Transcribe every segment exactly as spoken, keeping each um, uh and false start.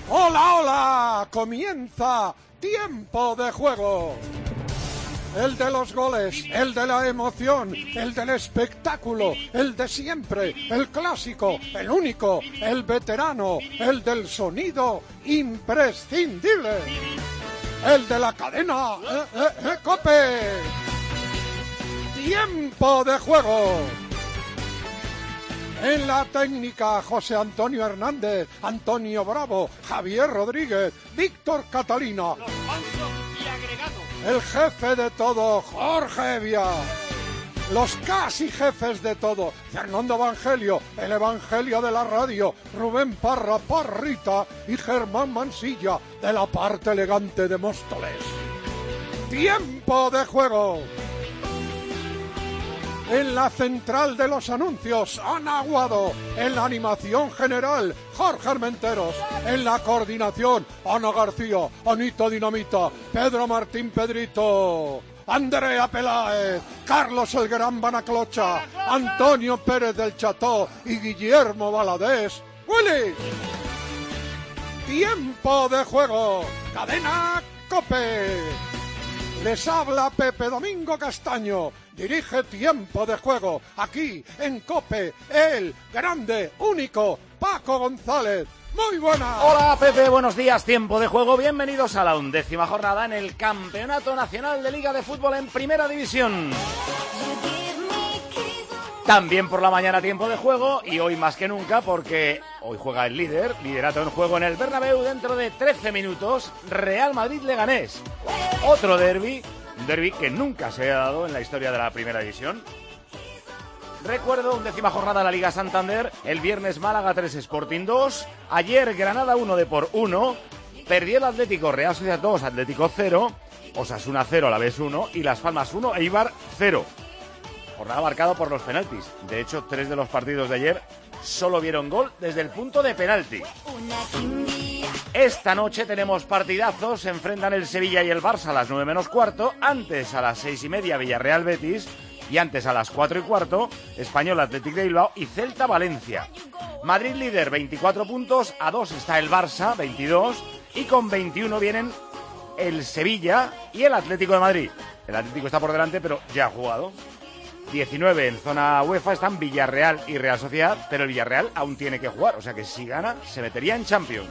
¡Hola, hola! Comienza Tiempo de Juego. El de los goles, el de la emoción, el del espectáculo, el de siempre, el clásico, el único, el veterano, el del sonido imprescindible. El de la cadena eh, eh, eh, COPE. Tiempo de Juego. En la técnica, José Antonio Hernández, Antonio Bravo, Javier Rodríguez, Víctor Catalina. Los mansos y agregados. El jefe de todo, Jorge Evia. Los casi jefes de todo, Fernando Evangelio, el Evangelio de la radio, Rubén Parra Parrita y Germán Mansilla, de la parte elegante de Móstoles. Tiempo de Juego. En la central de los anuncios, Ana Aguado. En la animación general, Jorge Armenteros. En la coordinación, Ana García, Anita Dinamita, Pedro Martín Pedrito, Andrea Peláez, Carlos el Gran Banaclocha, Antonio Pérez del Cható y Guillermo Valadés. ¡Willy! Tiempo de Juego. Cadena COPE. Les habla Pepe Domingo Castaño. Dirige Tiempo de Juego. Aquí en COPE, el grande, único, Paco González. Muy buenas. Hola Pepe, buenos días. Tiempo de Juego. Bienvenidos a la undécima jornada en el Campeonato Nacional de Liga de Fútbol en Primera División. También por la mañana Tiempo de Juego y hoy más que nunca porque hoy juega el líder, liderato en juego en el Bernabéu dentro de trece minutos, Real Madrid-Leganés. Otro derbi, un derbi que nunca se ha dado en la historia de la Primera División. Recuerdo, undécima jornada de la Liga Santander, el viernes Málaga tres, Sporting dos, ayer Granada uno, Depor uno, perdió el Atlético, Real Sociedad dos, Atlético cero, Osasuna cero, Alavés uno y Las Palmas uno, Eibar cero. Jornada marcada por los penaltis. De hecho, tres de los partidos de ayer solo vieron gol desde el punto de penalti. Esta noche tenemos partidazos. Se enfrentan el Sevilla y el Barça a las nueve menos cuarto. Antes a las seis y media Villarreal Betis. Y antes a las cuatro y cuarto Español Athletic de Bilbao y Celta Valencia. Madrid líder, veinticuatro puntos. A dos está el Barça, veintidós. Y con veintiuno vienen el Sevilla y el Atlético de Madrid. El Atlético está por delante, pero ya ha jugado. diecinueve en zona UEFA están Villarreal y Real Sociedad, pero el Villarreal aún tiene que jugar, o sea que si gana se metería en Champions.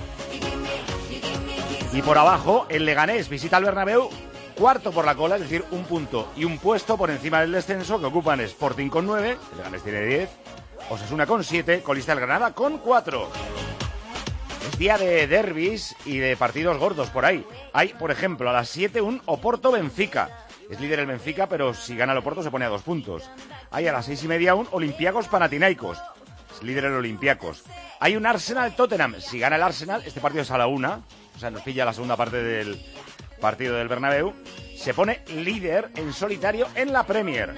Y por abajo el Leganés visita al Bernabéu, cuarto por la cola, es decir, un punto y un puesto por encima del descenso que ocupan Sporting con nueve, el Leganés tiene diez, Osasuna con siete, colista el Granada con cuatro. Es día de derbis y de partidos gordos por ahí. Hay, por ejemplo, a las siete un Oporto-Benfica. Es líder el Benfica, pero si gana el Oporto se pone a dos puntos. Hay a las seis y media un Olympiacos Panathinaikos. Es líder el Olympiacos. Hay un Arsenal-Tottenham. Si gana el Arsenal, este partido es a la una. O sea, nos pilla la segunda parte del partido del Bernabéu. Se pone líder en solitario en la Premier.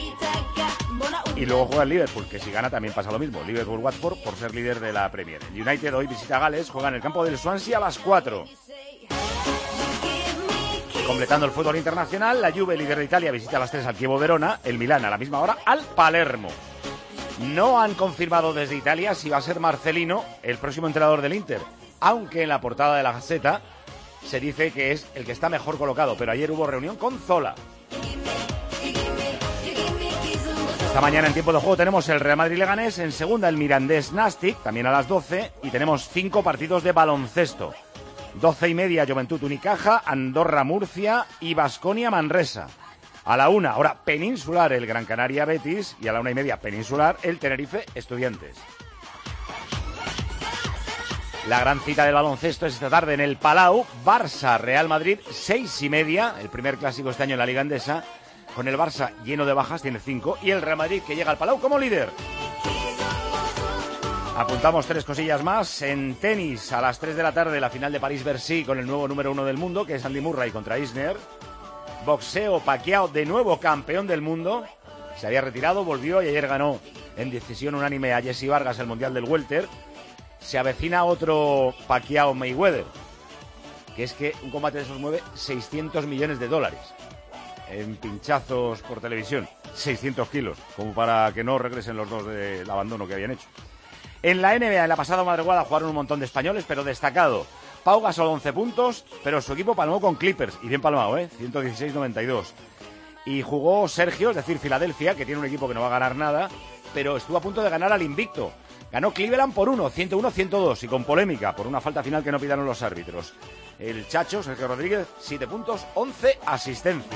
Y luego juega el Liverpool, que si gana también pasa lo mismo. Liverpool-Watford por ser líder de la Premier. El United hoy visita a Gales, juega en el campo del Swansea a las cuatro. Completando el fútbol internacional, la Juve, líder de Italia, visita a las tres al Chievo Verona, el Milán a la misma hora al Palermo. No han confirmado desde Italia si va a ser Marcelino el próximo entrenador del Inter, aunque en la portada de la Gazzetta se dice que es el que está mejor colocado, pero ayer hubo reunión con Zola. Esta mañana en Tiempo de Juego tenemos el Real Madrid-Leganés, en segunda el Mirandés-Nastic, también a las doce, y tenemos cinco partidos de baloncesto. doce y media Juventud Unicaja, Andorra Murcia y Baskonia Manresa. A la una, ahora Peninsular el Gran Canaria Betis y a la una y media Peninsular el Tenerife Estudiantes. La gran cita del baloncesto es esta tarde en el Palau, Barça Real Madrid, seis y media, el primer clásico este año en la Liga Endesa, con el Barça lleno de bajas, tiene cinco, y el Real Madrid que llega al Palau como líder. Apuntamos tres cosillas más. En tenis, a las tres de la tarde, la final de París-Bercy con el nuevo número uno del mundo, que es Andy Murray contra Isner. Boxeo, Pacquiao, de nuevo campeón del mundo. Se había retirado, volvió y ayer ganó en decisión unánime a Jesse Vargas el Mundial del Welter. Se avecina otro Pacquiao-Mayweather, que es que un combate de esos mueve seiscientos millones de dólares. En pinchazos por televisión, seiscientos kilos, como para que no regresen los dos del abandono que habían hecho. En la N B A, en la pasada madrugada, jugaron un montón de españoles, pero destacado. Pau Gasol, once puntos, pero su equipo palmó con Clippers, y bien palmado, ¿eh? ciento dieciséis noventa y dos. Y jugó Sergio, es decir, Filadelfia, que tiene un equipo que no va a ganar nada, pero estuvo a punto de ganar al invicto. Ganó Cleveland por uno, ciento uno a ciento dos, y con polémica, por una falta final que no pitaron los árbitros. El Chacho, Sergio Rodríguez, siete puntos, once asistencias.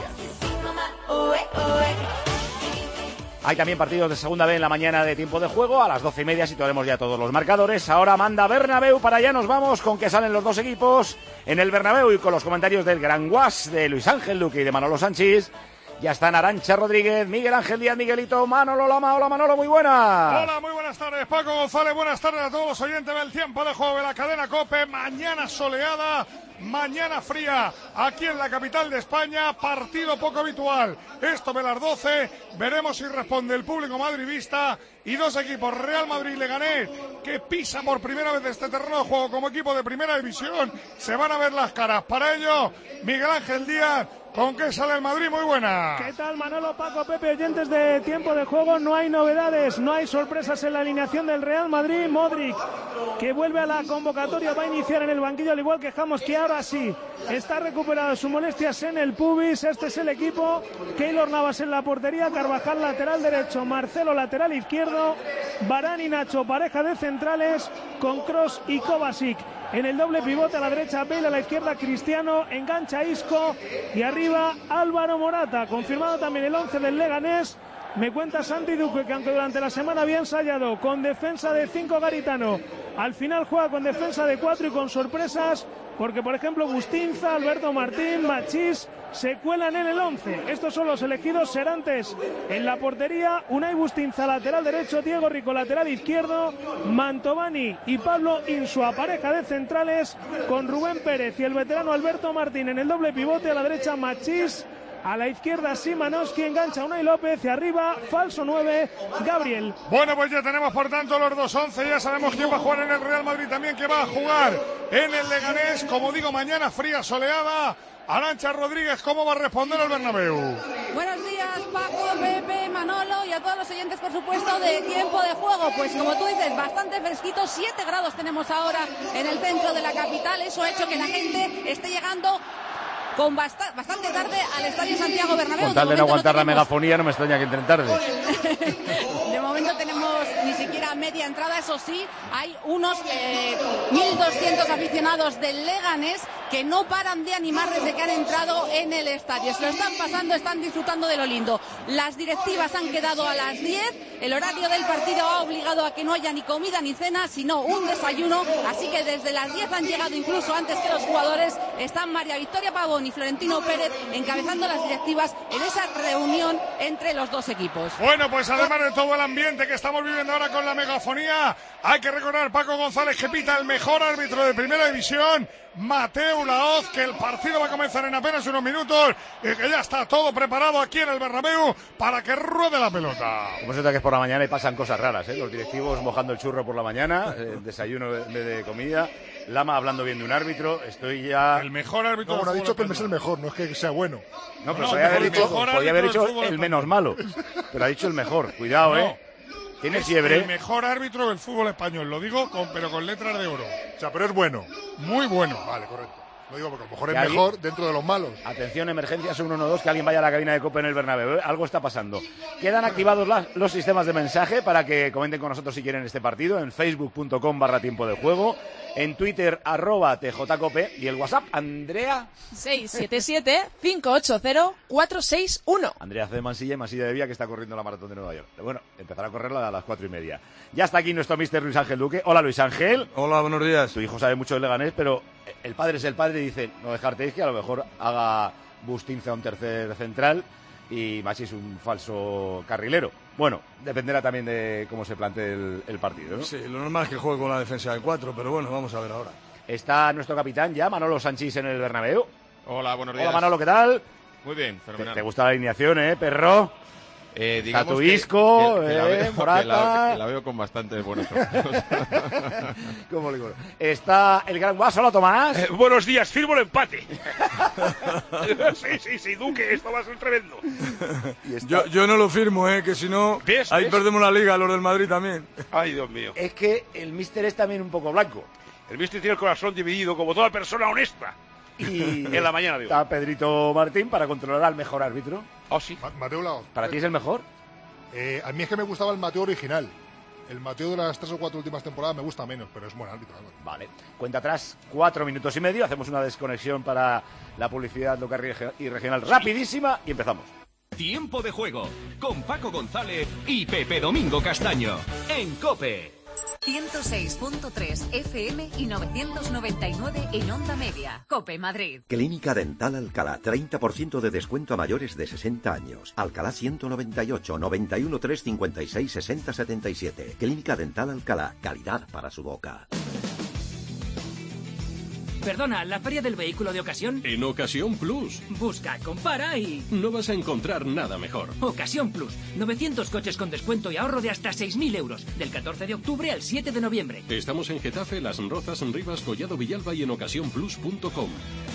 Hay también partidos de segunda B en la mañana de tiempo de juego. A las doce y media situaremos ya todos los marcadores. Ahora manda Bernabéu, para allá nos vamos con que salen los dos equipos en el Bernabéu y con los comentarios del Gran Guas, de Luis Ángel Duque y de Manolo Sanchís. Ya están Arantxa Rodríguez, Miguel Ángel Díaz, Miguelito, Manolo Lama. Hola Manolo, muy buenas. Hola, muy buenas tardes, Paco González. Buenas tardes a todos los oyentes del tiempo de juego de la cadena COPE. Mañana soleada, mañana fría, aquí en la capital de España. Partido poco habitual. Esto de las doce, veremos si responde el público madridista. Y dos equipos, Real Madrid y Leganés, que pisan por primera vez este terreno de juego como equipo de primera división. Se van a ver las caras. Para ello, Miguel Ángel Díaz. ¿Con qué sale el Madrid? Muy buena. ¿Qué tal, Manolo, Paco, Pepe, oyentes de tiempo de juego? No hay novedades, no hay sorpresas en la alineación del Real Madrid. Modric, que vuelve a la convocatoria, va a iniciar en el banquillo, al igual que James, que ahora sí está recuperado de sus molestias en el pubis. Este es el equipo. Keylor Navas en la portería, Carvajal lateral derecho, Marcelo lateral izquierdo, Varane y Nacho pareja de centrales con Kroos y Kovacic. En el doble pivote a la derecha, Bale, a la izquierda Cristiano, engancha Isco y arriba Álvaro Morata. Confirmado también el once del Leganés. Me cuenta Santi Duque que aunque durante la semana había ensayado con defensa de cinco Garitano, al final juega con defensa de cuatro y con sorpresas, porque por ejemplo Bustinza, Alberto Martín, Machís se cuelan en el once. Estos son los elegidos. Serantes en la portería, Unai Bustinza lateral derecho, Diego Rico lateral izquierdo, Mantovani y Pablo Insua pareja de centrales, con Rubén Pérez y el veterano Alberto Martín en el doble pivote. A la derecha Machís, a la izquierda Simanowski, engancha Unai López y arriba falso nueve Gabriel. Bueno, pues ya tenemos por tanto los dos once. Ya sabemos quién va a jugar en el Real Madrid, también que va a jugar en el Leganés. Como digo, mañana fría, soleada. Arantxa Rodríguez, ¿cómo va a responder el Bernabéu? Buenos días, Paco, Pepe, Manolo y a todos los oyentes, por supuesto, de tiempo de juego. Pues como tú dices, bastante fresquito, siete grados tenemos ahora en el centro de la capital. Eso ha hecho que la gente esté llegando con bast- bastante tarde al Estadio Santiago Bernabéu. Con tal de no aguantar no la megafonía, no me extraña que entren tarde. De momento tenemos ni siquiera media entrada. Eso sí, hay unos eh, mil doscientos aficionados del Leganés que no paran de animar desde que han entrado en el estadio. Se lo están pasando, están disfrutando de lo lindo. Las directivas han quedado a las diez. El horario del partido ha obligado a que no haya ni comida ni cena, sino un desayuno. Así que desde las diez han llegado, incluso antes que los jugadores. Están María Victoria Pavón y Florentino Pérez encabezando las directivas en esa reunión entre los dos equipos. Bueno, pues además de todo el ambiente que estamos viviendo ahora con la megafonía, hay que recordar, Paco González, que pita el mejor árbitro de primera división, Mateu Laoz, que el partido va a comenzar en apenas unos minutos y que ya está todo preparado aquí en el Bernabéu para que ruede la pelota. Como se nota que es por la mañana y pasan cosas raras, ¿eh? Los directivos mojando el churro por la mañana, eh, desayuno en vez de comida, Lama hablando bien de un árbitro. Estoy ya... El mejor árbitro No, bueno, ha del dicho fútbol que es el mejor, no es que sea bueno. No, pero No, podía haber el dicho, mejor podía haber árbitro dicho del fútbol el español. menos malo, pero ha dicho el mejor. Cuidado, No. ¿eh? Tiene Es fiebre. el mejor árbitro del fútbol español, lo digo, con, pero con letras de oro. O sea, pero es bueno. Muy bueno. Vale, correcto. Lo digo porque a lo mejor es Que alguien- mejor dentro de los malos. Atención, emergencias uno uno dos, que alguien vaya a la cabina de Copa en el Bernabéu, ¿eh? Algo está pasando. Quedan activados las- los sistemas de mensaje para que comenten con nosotros si quieren este partido en facebook.com barra tiempo de juego, en Twitter arroba tjcope y el WhatsApp Andrea seis siete siete, cinco ocho cero, cuatro seis uno. Andrea C. de Mansilla y Mansilla de Vía, que está corriendo la maratón de Nueva York. Bueno, empezará a correrla a las cuatro y media. Ya está aquí nuestro mister Luis Ángel Duque. Hola, Luis Ángel. Hola, buenos días. Tu hijo sabe mucho de Leganés, pero el padre es el padre y dice, no dejarte que a lo mejor haga Bustinza un tercer central y Machís un falso carrilero. Bueno, dependerá también de cómo se plantee el, el partido, ¿no? Sí, lo normal es que juegue con la defensa de cuatro, pero bueno, vamos a ver ahora. Está nuestro capitán ya, Manolo Sanchís, en el Bernabéu. Hola, buenos días. Hola, Manolo, ¿qué tal? Muy bien, ¿Te, fenomenal. te gusta la alineación, eh, perro? Eh, digamos Tatuisco, que, que, que, la eh, veo, Morata. que, la, que la veo con bastantes buenos ojos. ¿Cómo le digo? Está el gran Guaso, hola Tomás. Eh, buenos días, firmo el empate. sí, sí, sí, Duque, esto va a ser tremendo. Yo, yo no lo firmo, eh, que si no, ¿Ves? ahí ¿Ves? perdemos la liga, los del Madrid también. Ay, Dios mío. Es que el míster es también un poco blanco. El míster tiene el corazón dividido como toda persona honesta. Y en la mañana de hoy. Está Pedrito Martín para controlar al mejor árbitro. Oh, sí. Ma- Mateo Laoz. ¿Para ti es el mejor? Eh, a mí es que me gustaba el Mateo original. El Mateo de las tres o cuatro últimas temporadas me gusta menos, pero es buen árbitro. Álvaro. Vale. Cuenta atrás, cuatro minutos y medio. Hacemos una desconexión para la publicidad local y regional rapidísima y empezamos. Tiempo de juego con Paco González y Pepe Domingo Castaño en COPE. ciento seis punto tres F M y novecientos noventa y nueve en Onda Media. COPE Madrid. Clínica Dental Alcalá, treinta por ciento de descuento a mayores de sesenta años. Alcalá ciento noventa y ocho, noventa y uno, trescientos cincuenta y seis, sesenta setenta y siete. Clínica Dental Alcalá, calidad para su boca. Perdona, ¿la feria del vehículo de ocasión? En Ocasión Plus. Busca, compara y... No vas a encontrar nada mejor. Ocasión Plus. novecientos coches con descuento y ahorro de hasta seis mil euros. Del catorce de octubre al siete de noviembre. Estamos en Getafe, Las Rozas, Rivas, Collado Villalba y en ocasión plus punto com.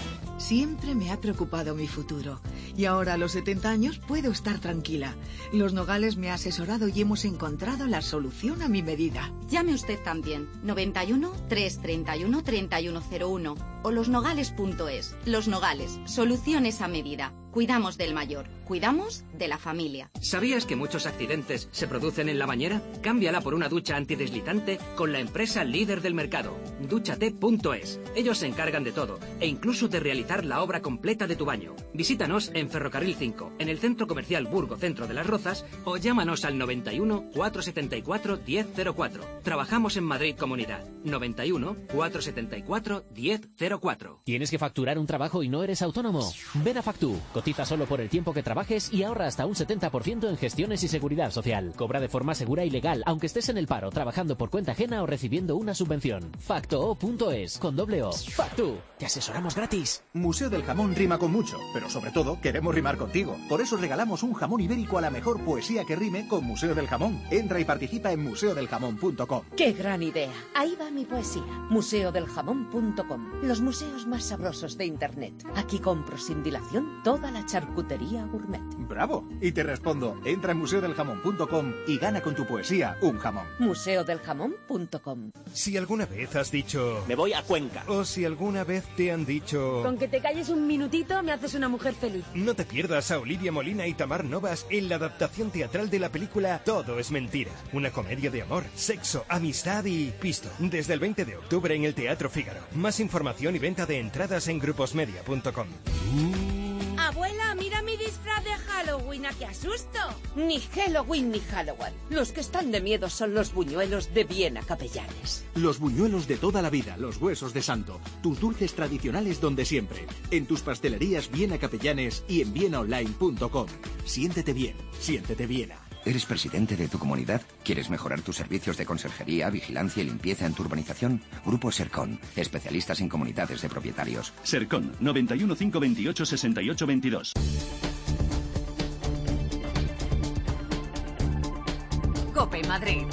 Siempre me ha preocupado mi futuro. Y ahora a los setenta años puedo estar tranquila. Los Nogales me ha asesorado y hemos encontrado la solución a mi medida. Llame usted también. noventa y uno, trescientos treinta y uno, treinta y uno cero uno o losnogales punto es. Los Nogales. Soluciones a medida. Cuidamos del mayor. Cuidamos de la familia. ¿Sabías que muchos accidentes se producen en la bañera? Cámbiala por una ducha antideslizante con la empresa líder del mercado, dúchate punto es. Ellos se encargan de todo e incluso de realizar la obra completa de tu baño. Visítanos en Ferrocarril cinco, en el Centro Comercial Burgo Centro de las Rozas o llámanos al noventa y uno, cuatrocientos setenta y cuatro, diez cero cuatro. Trabajamos en Madrid Comunidad. noventa y uno, cuatrocientos setenta y cuatro, diez cero cuatro. ¿Tienes que facturar un trabajo y no eres autónomo? Ven a Factu. Cotiza solo por el tiempo que trabajes y ahorra hasta un setenta por ciento en gestiones y seguridad social. Cobra de forma segura y legal, aunque estés en el paro, trabajando por cuenta ajena o recibiendo una subvención. Factoo punto es, con doble O. Factu. Te asesoramos gratis. Museo del Jamón rima con mucho, pero sobre todo queremos rimar contigo. Por eso regalamos un jamón ibérico a la mejor poesía que rime con Museo del Jamón. Entra y participa en museo del jamón punto com. ¡Qué gran idea! Ahí va mi poesía. museo del jamón punto com. Los museos más sabrosos de Internet. Aquí compro sin dilación toda la charcutería gourmet. ¡Bravo! Y te respondo, entra en museo del jamón punto com y gana con tu poesía un jamón. museo del jamón punto com. Si alguna vez has dicho... Me voy a Cuenca. O si alguna vez te han dicho... Con que te calles un minutito me haces una mujer feliz. No te pierdas a Olivia Molina y Tamar Novas en la adaptación teatral de la película Todo es mentira. Una comedia de amor, sexo, amistad y pisto. Desde el veinte de octubre en el Teatro Fígaro. Más información y venta de entradas en gruposmedia punto com. Abuela, mira mi disfraz de Halloween, ¿a qué asusto? Ni Halloween ni Halloween. Los que están de miedo son los buñuelos de Viena Capellanes. Los buñuelos de toda la vida, los huesos de santo. Tus dulces tradicionales donde siempre. En tus pastelerías Viena Capellanes y en viena online punto com. Siéntete bien, siéntete Viena. ¿Eres presidente de tu comunidad? ¿Quieres mejorar tus servicios de conserjería, vigilancia y limpieza en tu urbanización? Grupo Sercon, especialistas en comunidades de propietarios. Sercon, noventa y uno, cinco veintiocho, sesenta y ocho veintidós. COPE Madrid.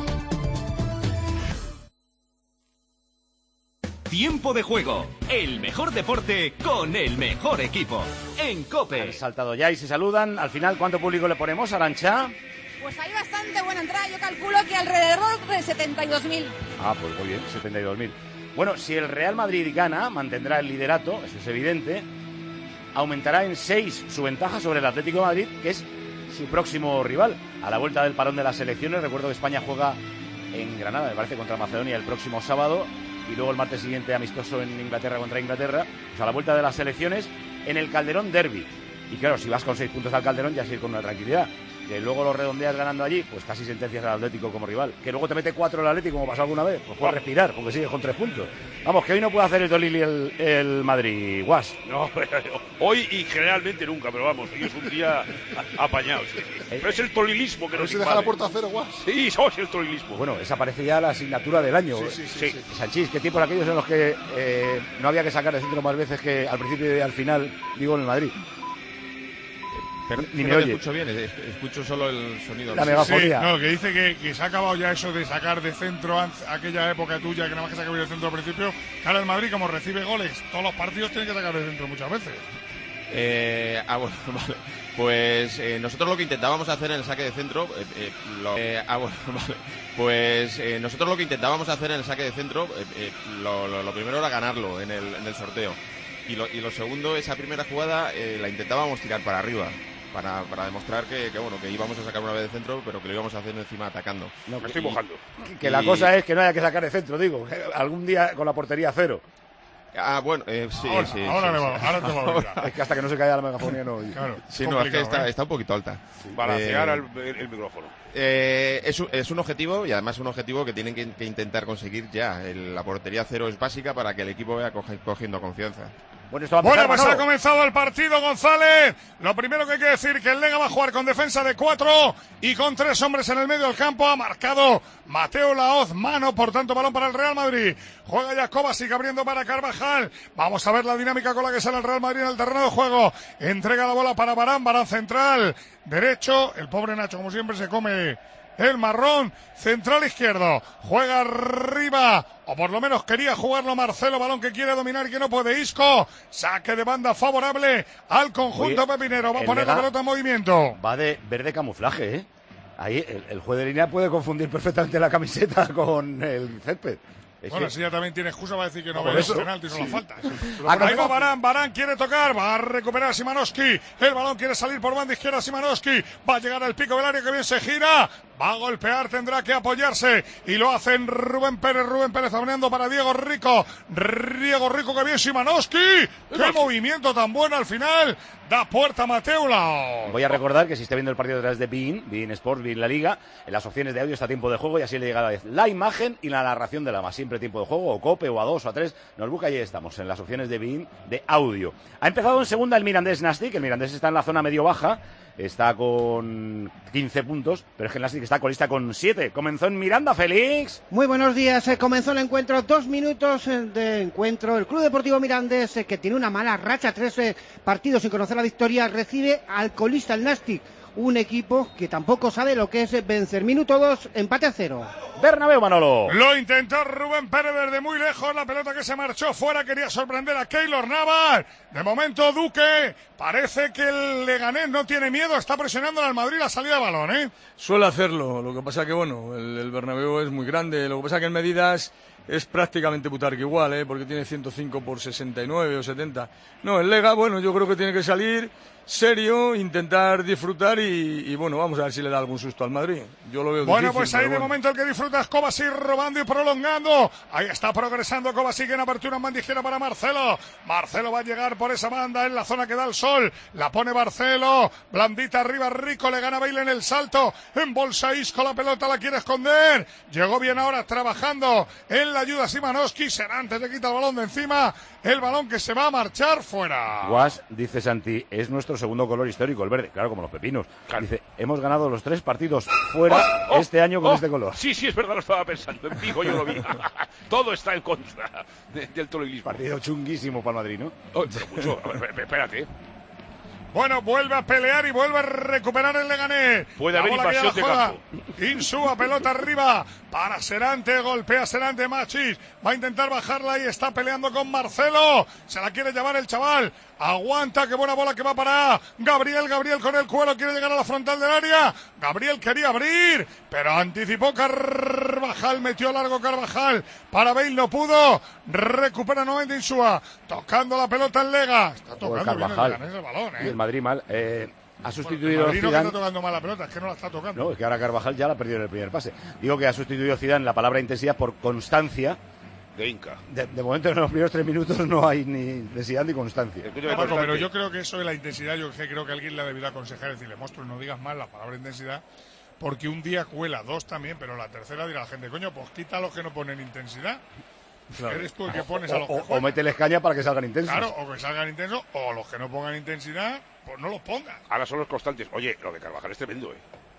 Tiempo de juego, el mejor deporte con el mejor equipo. En COPE. Han saltado ya y se saludan. Al final, ¿cuánto público le ponemos, Arantxa? Pues hay bastante buena entrada. Yo calculo que alrededor de setenta y dos mil. Ah, pues muy bien, setenta y dos mil. Bueno, si el Real Madrid gana, mantendrá el liderato, eso es evidente. Aumentará en seis su ventaja sobre el Atlético de Madrid, que es su próximo rival. A la vuelta del parón de las selecciones, recuerdo que España juega en Granada, me parece, contra Macedonia el próximo sábado. Y luego el martes siguiente amistoso en Inglaterra contra Inglaterra. Pues a la vuelta de las selecciones en el Calderón Derby. Y claro, si vas con seis puntos al Calderón ya sigues con una tranquilidad. Que luego lo redondeas ganando allí, pues casi sentencias al Atlético como rival. Que luego te mete cuatro el Atlético, como pasó alguna vez, pues puedes respirar, porque sigues con tres puntos. Vamos, que hoy no puede hacer el Tolili el, el Madrid, Guas. No, hoy y generalmente nunca, pero vamos, hoy es un día apañado. Sí, sí. Pero es el tolilismo que pero nos se deja la puerta a cero, Guas. Sí, somos el tolilismo. Bueno, esa parece ya la asignatura del año. Sí, sí, sí. sí. sí. Sanchís, ¿qué tiempos aquellos en los que eh, no había que sacar el centro más veces que al principio y al final, digo, en el Madrid? Pero ni no me te oye. escucho bien, es- escucho solo el sonido. La Sí, megafonía. Sí, no, que dice que, que se ha acabado ya eso de sacar de centro an- aquella época tuya, que nada más que sacaba de centro al principio. Ahora el Madrid, como recibe goles, todos los partidos tiene que sacar de centro muchas veces. Eh, ah, bueno, vale. Pues eh, nosotros lo que intentábamos hacer en el saque de centro, eh, eh, lo, eh, ah, bueno, vale. Pues eh, nosotros lo que intentábamos hacer en el saque de centro, eh, eh, lo, lo- lo primero era ganarlo en el, en el sorteo. Y lo, y lo segundo, esa primera jugada eh, la intentábamos tirar para arriba, para, para demostrar que, que, bueno, que íbamos a sacar una vez de centro, pero que lo íbamos a hacer encima atacando. No, Me estoy y- mojando. Que la Y- cosa es que no haya que sacar de centro, digo. Algún día con la portería cero. Ah, bueno, eh, sí, Ahora- sí. ahora sí, le sí. va- ahora te va a olvidar. Es que hasta que no se caiga la megafonía no oye. Claro, Sí, no, es que está, está un poquito alta. Balancear Eh, al- el, el micrófono. Eh, es, un, es un objetivo y además un objetivo que tienen que, que intentar conseguir ya. El- la portería cero es básica para que el equipo vaya coge- cogiendo confianza. Bueno, esto va a Bueno, empezar, pues ha Manolo. comenzado el partido, González. Lo primero que hay que decir que el Lega va a jugar con defensa de cuatro y con tres hombres en el medio del campo. Ha marcado Mateo Laoz, mano, por tanto balón para el Real Madrid. Juega ya Kovacic abriendo para Carvajal. Vamos a ver la dinámica con la que sale el Real Madrid en el terreno de juego. Entrega la bola para Varane, Varane central, derecho. El pobre Nacho, como siempre, se come el marrón, central izquierdo, juega arriba, o por lo menos quería jugarlo Marcelo, balón que quiere dominar y que no puede. Isco, saque de banda favorable al conjunto Oye, pepinero, va a el poner la Lega pelota en movimiento. Va de verde camuflaje, ¿eh? Ahí el, el juez de línea puede confundir perfectamente la camiseta con el césped. Es Bueno, que- si ya también tiene excusa, va a decir que no Por ve eso. los penaltis o Sí. las faltas. Ah, Ahí va no. Varane, Varane quiere tocar, va a recuperar Szymanowski, el balón quiere salir por banda izquierda Szymanowski, va a llegar al pico del área, que bien se gira, va a golpear, tendrá que apoyarse, y lo hacen Rubén Pérez, Rubén Pérez abriendo para Diego Rico, Diego Rico, que bien Szymanowski, qué movimiento tan bueno al final, da puerta a Mateula. Voy a recordar que si está viendo el partido detrás de Bein, Bein Sport, Bein La Liga, en las opciones de audio está tiempo de juego y así le llega a la vez la imagen y la narración de la más. Siempre tiempo de juego, o cope, o a dos, o a tres. Nos busca y ahí estamos, en las opciones de Bein de audio. Ha empezado en segunda el Mirandés Nastic. El Mirandés está en la zona medio-baja. Está con quince puntos, pero es que el Nastic está colista con siete. Comenzó en Miranda, Félix. Muy buenos días, eh, comenzó el encuentro, dos minutos eh, de encuentro. El Club Deportivo Mirandés, eh, que tiene una mala racha, tres eh, partidos sin conocer la victoria, recibe al colista, el Nastic, un equipo que tampoco sabe lo que es eh, vencer. Minuto dos, empate a cero. Bernabéu, Manolo. Lo intentó Rubén Pérez desde muy lejos, la pelota que se marchó fuera, quería sorprender a Keylor Navas. De momento Duque, parece que el Leganés no tiene miedo, está presionando al Madrid la salida de balón, ¿eh? Suele hacerlo, lo que pasa que bueno, el, el Bernabéu es muy grande, lo que pasa que en medidas es prácticamente Butarque igual, ¿eh? Porque tiene ciento cinco por sesenta y nueve o setenta. No, el Lega, bueno, yo creo que tiene que salir serio, intentar disfrutar y, y bueno, vamos a ver si le da algún susto al Madrid. Yo lo veo Bueno, difícil, pues ahí pero de bueno. momento el que disfruta es Kovacic robando y prolongando. Ahí está progresando Kovacic en apertura en banda izquierda para Marcelo. Marcelo va a llegar por esa banda en la zona que da el sol. La pone Marcelo. Blandita arriba, Rico. Le gana Bale en el salto. En bolsa Isco la pelota la quiere esconder. Llegó bien ahora trabajando en la ayuda Szymanowski. Será antes de quitar el balón de encima. El balón que se va a marchar fuera. Guas, dice Santi, es nuestro segundo color histórico, el verde, claro, como los pepinos. Dice, hemos ganado los tres partidos fuera Oh, oh, este año con oh, este color. Sí, sí, es verdad, lo estaba pensando. En Vigo yo lo vi. Todo está en contra de- del tolilismo. Partido chunguísimo para el Madrid, ¿no? Oh, pero mucho. A ver, espérate. Bueno, vuelve a pelear y vuelve a recuperar el Leganés. Puede La haber bola que ya invasión de la campo. juega Insúa, pelota arriba para Serante, golpea Serante, Machis, va a intentar bajarla y está peleando con Marcelo, se la quiere llevar el chaval, aguanta, qué buena bola que va para Gabriel, Gabriel con el cuero, quiere llegar a la frontal del área, Gabriel quería abrir, pero anticipó Carvajal, metió largo Carvajal, para Bale no pudo, recupera nuevamente Insúa, tocando la pelota en Lega, está Joder, tocando bien el Carvajal. Leganés el balón, Y el ¿eh? Madrid mal. Eh, ha El sustituido Madrid no que Zidane. está tocando mal la pelota, es que no la está tocando. No, es que ahora Carvajal ya la ha perdido en el primer pase. Digo que ha sustituido Zidane la palabra intensidad por constancia. De Inca. De, de momento en los primeros tres minutos no hay ni intensidad ni constancia. Paco, pero yo creo que eso de la intensidad, yo que creo que alguien le ha debido aconsejar, decirle, monstruo, no digas más la palabra intensidad, porque un día cuela, dos también, pero la tercera dirá la gente, coño, pues quita a los que no ponen intensidad. Claro. Eres tú el que pones a los O, que o, o juegan. mételes caña para que salgan intensos. Claro, o que salgan intensos, o los que no pongan intensidad, pues no los pongan. Ahora son los constantes. Oye, lo de Carvajal es tremendo, ¿eh?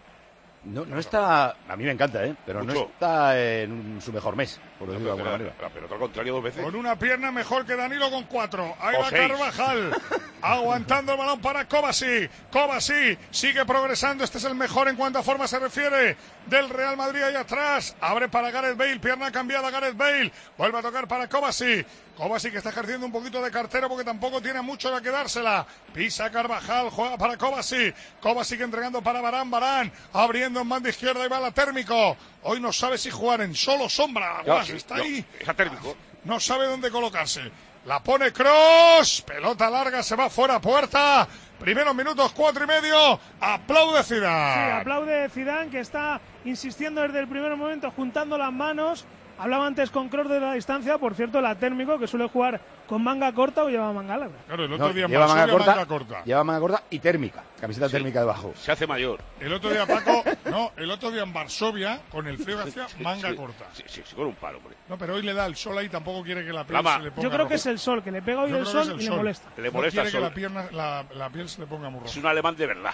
No, no está. A mí me encanta, ¿eh? Pero no Mucho. está en su mejor mes, por No, decirlo de pero alguna la, manera. la pelota al contrario dos veces. Con una pierna mejor que Danilo con cuatro. Ahí O va seis. Carvajal. Aguantando el balón para Kovacic. Kovacic sigue progresando. Este es el mejor en cuanto a forma se refiere del Real Madrid ahí atrás. Abre para Gareth Bale. Pierna cambiada Gareth Bale. Vuelve a tocar para Kovacic. Kovacic que está ejerciendo un poquito de cartero porque tampoco tiene mucho que quedársela. Pisa Carvajal. Juega para Kovacic. Kovacic entregando para Varane. Varane abriendo en banda izquierda y va la Térmico. Hoy no sabe si jugar en solo sombra. No, Guas, sí, está no, ahí. está Térmico. No sabe dónde colocarse. La pone Kroos, pelota larga, se va fuera puerta. Primeros minutos, cuatro y medio. Aplaude Zidane. Sí, aplaude Zidane, que está insistiendo desde el primer momento, juntando las manos. Hablaba antes con Kroos de la distancia, por cierto, la Térmico, que suele jugar con manga corta o lleva manga larga. Claro, el otro No, día lleva manga Varsovia, corta, manga corta. lleva manga corta y térmica, camiseta Sí. térmica debajo. Se hace mayor. El otro día, Paco, no, el otro día en Varsovia, con el frío que hacía, manga sí, corta. Sí, sí, sí, con un palo, hombre. No, pero hoy le da el sol ahí, tampoco quiere que la piel Lama. se le ponga Yo creo roja. que es el sol, que le pega hoy Yo el creo que es sol el y le sol. molesta. Le No molesta quiere el que la, sol. pierna, la, la piel se le ponga muy roja. Es un alemán de verdad.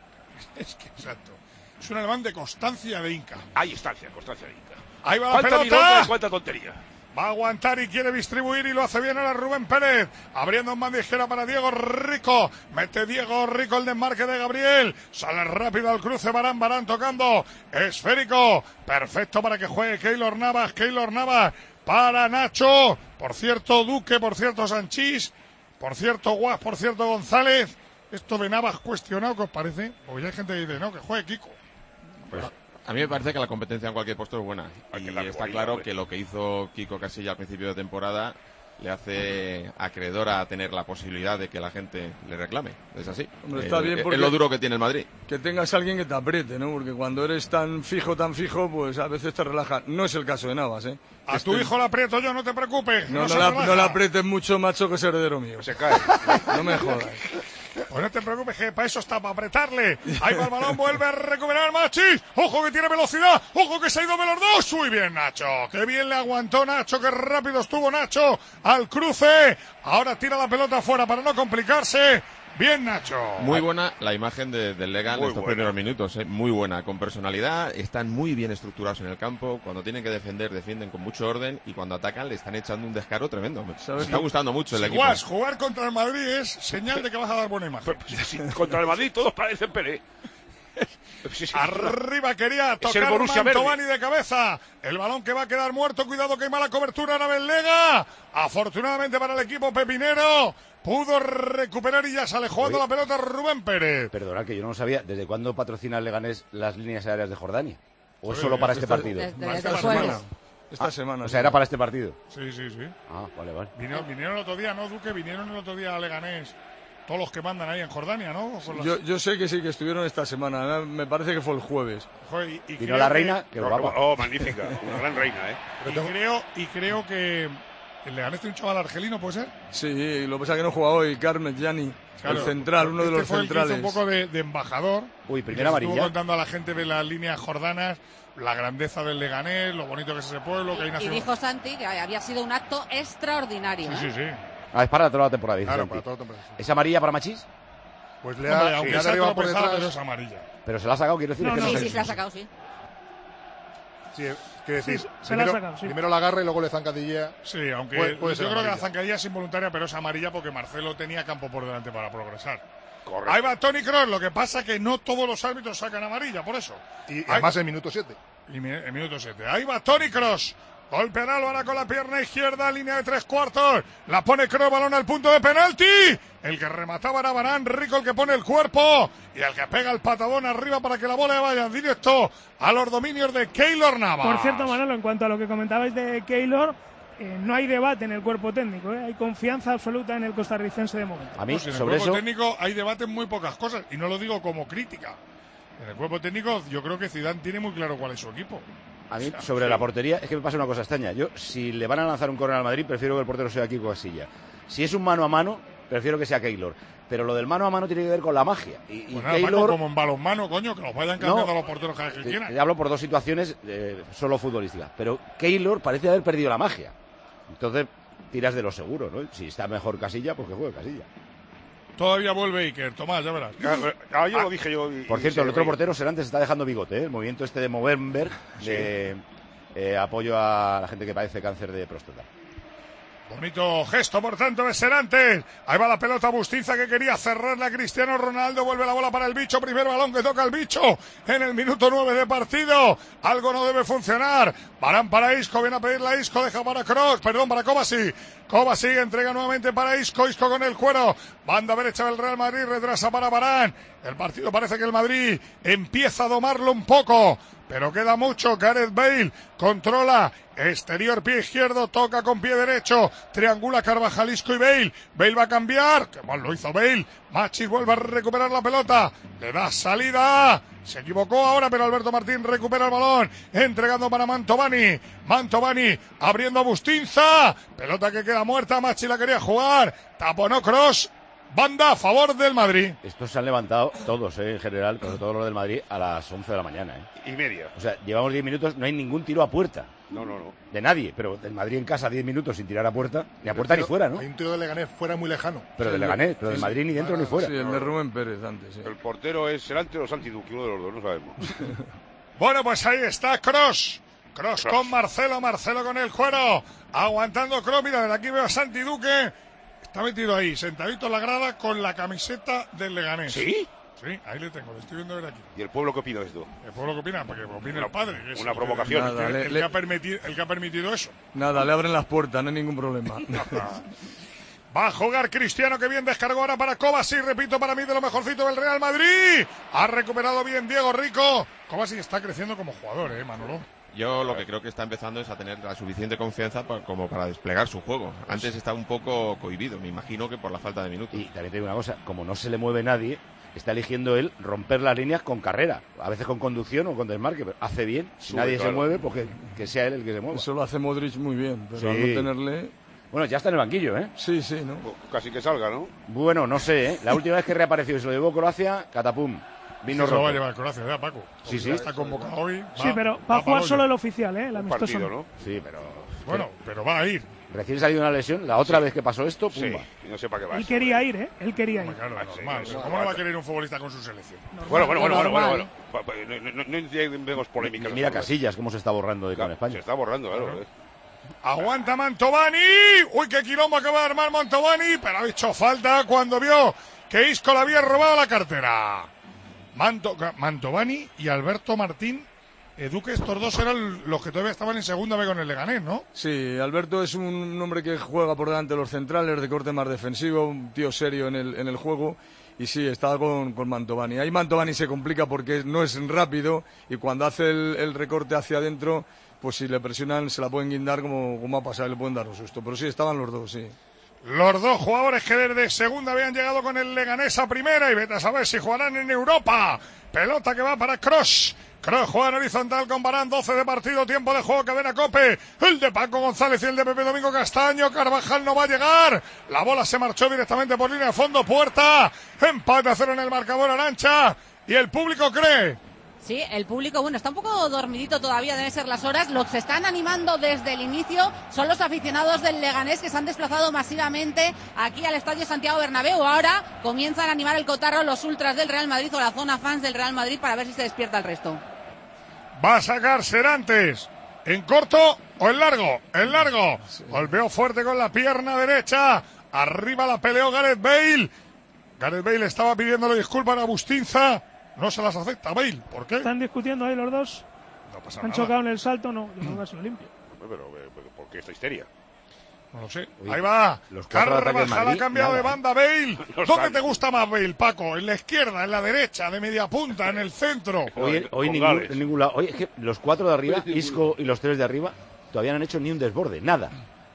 Es que, exacto. Es un alemán de constancia de Inca. Hay instancia, constancia de Inca. Ahí va la ¿Cuánta pelota. milonga y cuánta tontería? Va a aguantar y quiere distribuir y lo hace bien ahora Rubén Pérez. Abriendo en banda izquierda para Diego Rico. Mete Diego Rico el desmarque de Gabriel. Sale rápido al cruce Varane. Varane tocando. Esférico. Perfecto para que juegue Keylor Navas. Keylor Navas para Nacho. Por cierto Duque. Por cierto Sanchís. Por cierto Guas. Por cierto González. Esto de Navas cuestionado, ¿qué os parece? Porque ya hay gente que dice, no, que juegue Kiko. Pues a mí me parece que la competencia en cualquier puesto es buena. Hay que Y darle está bolilla, claro hombre. que lo que hizo Kiko Casilla al principio de temporada le hace acreedor a tener la posibilidad de que la gente le reclame. Es así. Hombre, está Eh, bien es porque- lo duro que tiene el Madrid. Que tengas a alguien que te apriete, ¿no? Porque cuando eres tan fijo, tan fijo, pues a veces te relaja. No es el caso de Navas, ¿eh? A Que tu esté- hijo le aprieto yo, no te preocupes. No, No, no, se la, relaja. no le aprietes mucho, macho, que es heredero mío. Se cae. No me jodas. Pues no te preocupes, que para eso está, para apretarle. Ahí va el balón, vuelve a recuperar Machis. Ojo que tiene velocidad, ojo que se ha ido de los dos. Muy bien, Nacho. Qué bien le aguantó Nacho, qué rápido estuvo Nacho al cruce. Ahora tira la pelota afuera para no complicarse. Bien, Nacho. Muy buena la imagen de, del Lega en Muy estos buena. primeros minutos, ¿eh? Muy buena, con personalidad, están muy bien estructurados en el campo, cuando tienen que defender, defienden con mucho orden y cuando atacan le están echando un descaro tremendo. Me ¿Sabes está qué? gustando mucho el Si equipo. Guas, jugar contra el Madrid es señal de que vas a dar buena imagen. Pues, sí, contra el Madrid todos parecen Pelé. Sí, sí. Arriba quería Es el tocar Borussia Mantovani de cabeza. El balón que va a quedar muerto. Cuidado que hay mala cobertura ahora del Lega. Afortunadamente para el equipo pepinero. Pudo recuperar y ya sale jugando Oye. la pelota Rubén Pérez. Perdona, que yo no lo sabía. ¿Desde cuándo patrocina el Leganés las líneas aéreas de Jordania? ¿O es Pues, solo para este esta- partido? Desde, Más desde que el la jueves. semana. Esta Ah, semana. O sí. sea, era para este partido. Sí, sí, sí. Ah, vale, vale. Vinieron, vinieron el otro día, ¿no, Duque? Vinieron el otro día a Leganés. Todos los que mandan ahí en Jordania, ¿no? Con las- Yo, yo sé que sí, que estuvieron esta semana. Me parece que fue el jueves. Joder, y, y Vino creo la que- reina, que Oh, guapa. oh, magnífica. Una gran reina, ¿eh? Y creo, y creo que el Leganés tiene un chaval argelino, ¿puede ser? Sí, lo que pasa es que no juega hoy Carmen Gianni, Claro, el central, uno de este los fue el que centrales. hizo un poco de, de embajador. Uy, y primera les estuvo amarilla. contando a la gente de las líneas jordanas la grandeza del Leganés, lo bonito que es ese pueblo, que hay Y nació. dijo Santi que había sido un acto extraordinario. Sí, ¿eh? sí, sí. Ah, es para toda la temporada, dice Claro, Santi. para toda la temporada. ¿Es amarilla para Machís? Pues le Hombre, ha, aunque le ha se ha derribado por tropezado, detrás. pero es amarilla. Pero se la ha sacado, quiero decir. No, que no, no Sí, sé. sí, se la ha sacado, sí. Sí, quiere decir, Sí, se la ha primero, sacado, sí. primero la agarra y luego le zancadilla. Sí, aunque Puede- puede ser yo creo que la amarilla. zancadilla es involuntaria, pero es amarilla porque Marcelo tenía campo por delante para progresar. Correcto. Ahí va Toni Kroos, lo que pasa que no todos los árbitros sacan amarilla, por eso. Y, y Ahí- además en minuto siete. Y mi- en minuto siete. Ahí va Toni Kroos. Golpe en Álvaro con la pierna izquierda, línea de tres cuartos. La pone Kroos, balón al punto de penalti. El que remataba era Varane, Rico el que pone el cuerpo. Y el que pega el patadón arriba para que la bola vaya directo a los dominios de Keylor Navas. Por cierto, Manolo, en cuanto a lo que comentabais de Keylor, eh, no hay debate en el cuerpo técnico. ¿eh? Hay confianza absoluta en el costarricense de momento. A mí, Pues en el sobre cuerpo eso, técnico hay debate en muy pocas cosas. Y no lo digo como crítica. En el cuerpo técnico yo creo que Zidane tiene muy claro cuál es su equipo. a mí sobre la portería, es que me pasa una cosa extraña. Yo, si le van a lanzar un córner al Madrid, prefiero que el portero sea Kiko Casilla. Si es un mano a mano, prefiero que sea Keylor. Pero lo del mano a mano tiene que ver con la magia. Y, y Pues nada, Paco, Keylor, como en balonmano, coño, que los vayan cambiando a los porteros cada vez que te- quieran. te hablo por dos situaciones eh, solo futbolísticas. Pero Keylor parece haber perdido la magia. Entonces, tiras de lo seguro, ¿no? Si está mejor Casilla, pues que juegue Casilla. Todavía vuelve Iker, Tomás, ya verás. Ah, yo lo dije yo. y- Por y cierto, se el otro ríe. portero Serantes está dejando bigote, ¿eh? El movimiento este de Movember, de eh, apoyo a la gente que padece cáncer de próstata. Bonito gesto, por tanto, de Serantes. Ahí va la pelota Bustinza que quería cerrarla a Cristiano Ronaldo. Vuelve la bola para el bicho. Primer balón que toca el bicho en el minuto nueve de partido. Algo no debe funcionar. Varane para Isco. Viene a pedir la Isco. Deja para Kroos. Perdón, para Kovacic. Kovacic entrega nuevamente para Isco. Isco con el cuero. Banda derecha del Real Madrid. Retrasa para Varane. El partido parece que el Madrid empieza a domarlo un poco. Pero queda mucho. Gareth Bale controla. Exterior pie izquierdo. Toca con pie derecho. Triangula Carvajal, Isco y Bale. Bale va a cambiar. Qué mal lo hizo Bale. Machis vuelve a recuperar la pelota. Le da salida. Se equivocó ahora, pero Alberto Martín recupera el balón. Entregando para Mantovani. Mantovani abriendo a Bustinza. Pelota que queda muerta. Machis la quería jugar. Taponó Kroos. Banda a favor del Madrid. Estos se han levantado todos, eh, en general, sobre todo los del Madrid, a las once de la mañana. Eh. Y media. O sea, llevamos diez minutos, no hay ningún tiro a puerta. No, no, no. De nadie, pero del Madrid en casa diez minutos sin tirar a puerta, ni a puerta ni fuera, ¿no? Hay un tiro de Leganés fuera muy lejano. Pero de Leganés, pero del Madrid ni dentro ni fuera. Sí, el de Rubén Pérez antes. Sí. El portero es Serantes o Santi Duque, uno de los dos, no sabemos. Bueno, pues ahí está Kroos. Kroos con Marcelo, Marcelo con el cuero. Aguantando Kroos, mira, de aquí veo a Santi Duque. Está metido ahí, sentadito en la grada con la camiseta del Leganés. ¿Sí? Sí, ahí le tengo, le estoy viendo ver aquí. ¿Y el pueblo qué opina de esto? ¿El pueblo qué opina? Porque opina el padre. Que es una el, provocación. El, Nada, el, le, el, le... que ha permitido, el que ha permitido eso. Nada, le abren las puertas, no hay ningún problema. Va a jugar Cristiano, que bien descargó ahora para Kovacic, repito, para mí de lo mejorcito del Real Madrid. Ha recuperado bien Diego Rico. Kovacic está creciendo como jugador, ¿eh, Manolo? Yo lo que creo que está empezando es a tener la suficiente confianza para, como para desplegar su juego. Antes estaba un poco cohibido, me imagino que por la falta de minutos. Y también te digo una cosa, como no se le mueve nadie, está eligiendo él romper las líneas con carrera, a veces con conducción o con desmarque, pero hace bien, si Sube, nadie claro. se mueve, porque que sea él el que se mueva. Eso lo hace Modric muy bien, pero Sí. al no tenerle... Bueno, ya está en el banquillo, ¿eh? Sí, sí, ¿no? Casi que salga, ¿no? Bueno, no sé, ¿eh? La última vez que reapareció y se lo llevó Croacia, catapum. Vino Se lo va a roto. llevar Croacia, ¿verdad, Paco? Sí, sí. Ya está convocado hoy. Va, Sí, pero va a jugar Palollo. solo el oficial, ¿eh? El Un amistoso. partido, no. ¿no? Sí, pero... Bueno, pero va a ir. Recién salido de una lesión, la otra Sí. vez que pasó esto, Sí, pumba. y no sé para qué va. Él eso. quería ir, ¿eh? Él quería ir. Claro, Ah, normal. sí, ¿Cómo no, no va a no. querer ir un futbolista con su selección? Bueno, bueno, bueno, bueno, bueno, Normal. bueno. No, no, no, no entendemos polémicas. Mira Casillas, cómo se está borrando de con Claro, España. se está borrando, claro. Claro. eh. Aguanta Mantovani. Uy, qué quilombo acaba de armar Mantovani, pero ha hecho falta cuando vio que Isco le había robado la cartera. Manto, Mantovani y Alberto Martín. Eh, Duque, estos dos eran los que todavía estaban en segunda vez con el Leganés, ¿no? Sí, Alberto es un hombre que juega por delante de los centrales, de corte más defensivo, un tío serio en el, en el juego. Y sí, estaba con, con Mantovani. Ahí Mantovani se complica porque no es rápido y cuando hace el, el recorte hacia adentro, pues si le presionan se la pueden guindar como, como ha pasado, le pueden dar un susto. Pero sí, estaban los dos, sí. Los dos jugadores que desde segunda habían llegado con el Leganés a primera y vete a saber si jugarán en Europa. Pelota que va para Kroos. Kroos juega en horizontal con Varane, doce de partido, tiempo de juego, cadena Cope. El de Paco González y el de Pepe Domingo Castaño. Carvajal no va a llegar. La bola se marchó directamente por línea de fondo, puerta. Empate a cero en el marcador, Arancha. Y el público cree. Sí, el público, bueno, está un poco dormidito todavía, deben ser las horas. Los que están animando desde el inicio son los aficionados del Leganés que se han desplazado masivamente aquí al Estadio Santiago Bernabéu. Ahora comienzan a animar el cotarro los ultras del Real Madrid o la zona fans del Real Madrid para ver si se despierta el resto. Va a sacar Serantes. ¿En corto o en largo? En largo. Sí. Golpeó fuerte con la pierna derecha. Arriba la peleó Gareth Bale. Gareth Bale estaba pidiéndole disculpas a Bustinza. No se las acepta Bale. ¿Por qué? ¿Están discutiendo ahí los dos? No pasa ¿Han nada. chocado en el salto? No, yo no se lo limpio. Pero, pero, ¿por qué esta histeria? No lo sé. Oye, ahí va. los cuatro ataques Carvajal ha Madrid, cambiado nada. de banda Bale. No ¿Dónde sabe. te gusta más Bale, Paco? ¿En la izquierda, en la derecha, de media punta, en el centro? Hoy, hoy Con ningún, Gales. en ningún lado. Oye, es que los cuatro de arriba, Isco y los tres de arriba, todavía no han hecho ni un desborde, nada.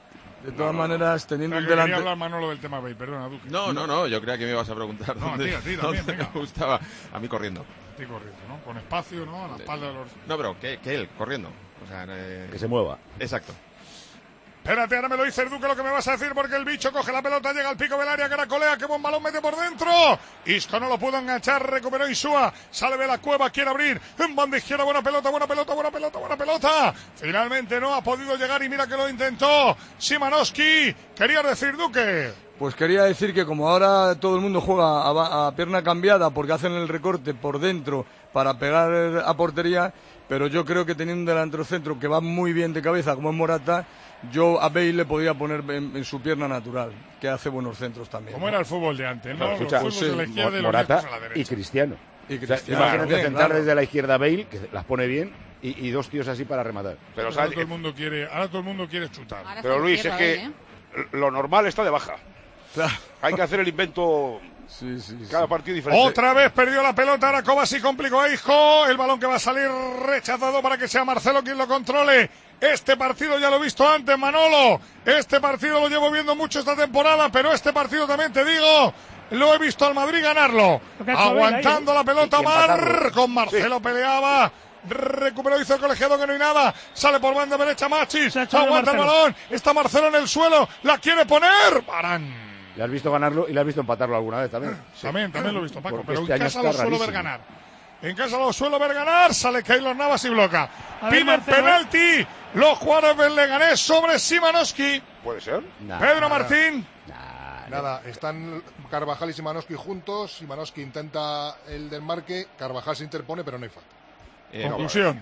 De todas maneras, teniendo Espera, un que quería delante... hablar Manolo del tema Bale. Perdona, Duque. No, no, no, yo creía que me ibas a preguntar No, dónde, a ti, a ti dónde también, venga. me gustaba. A mí corriendo. Estoy corriendo, ¿no? Con espacio, ¿no? A la espalda de los... No, pero que, que él, corriendo. O sea, eh... Que se mueva. Exacto. Espérate, ahora me lo dice el Duque lo que me vas a decir porque el bicho coge la pelota, llega al pico del área, caracolea, qué buen balón mete por dentro. Isco no lo pudo enganchar, recuperó Insúa, sale de la cueva, quiere abrir, en banda izquierda, buena pelota, buena pelota, buena pelota, buena pelota. Finalmente no ha podido llegar y mira que lo intentó Szymanowski. ¿Querías decir, Duque? Pues quería decir que como ahora todo el mundo juega a, a pierna cambiada porque hacen el recorte por dentro para pegar a portería, pero yo creo que teniendo un delantero centro que va muy bien de cabeza, como es Morata, yo a Bale le podía poner en, en su pierna natural, que hace buenos centros también. Como ¿no? era el fútbol de antes, ¿no? Claro, escucha, los fútbol de la izquierda y los Morata lejos a la derecha. y Cristiano. Y Cristiano. O sea, imagínate bien, centrar claro. desde la izquierda a Bale, que las pone bien, y, y dos tíos así para rematar. Pero ahora todo el mundo quiere, ahora todo el mundo quiere chutar. Pero Luis, es que ¿eh? lo normal está de baja. Claro. Hay que hacer el invento sí, sí, cada sí. partido diferente. Otra vez perdió la pelota, ahora Kovacic complicó a Isco, el balón que va a salir rechazado para que sea Marcelo quien lo controle. Este partido ya lo he visto antes, Manolo. Este partido lo llevo viendo mucho esta temporada, pero este partido también te digo, lo he visto al Madrid ganarlo. Aguantando la pelota Mar, con Marcelo sí. peleaba. Recuperó, hizo el colegiado que no hay nada. Sale por banda derecha Machis. Aguanta el balón. Está Marcelo en el suelo. La quiere poner. Parán. Le has visto ganarlo y le has visto empatarlo alguna vez también. Sí. También, también lo he visto, Paco. Porque pero este en casa lo suelo rarísimo. ver ganar. En casa lo suelo ver ganar. Sale Keylor Navas y bloca. Piden Marcelo. penalti. Los jugadores del Leganés sobre Simanowski. ¿Puede ser? Nah, Pedro nada. Martín. Nah, nada, están Carvajal y Simanowski juntos. Simanowski intenta el desmarque. Carvajal se interpone, pero no hay falta. Eh, Conclusión.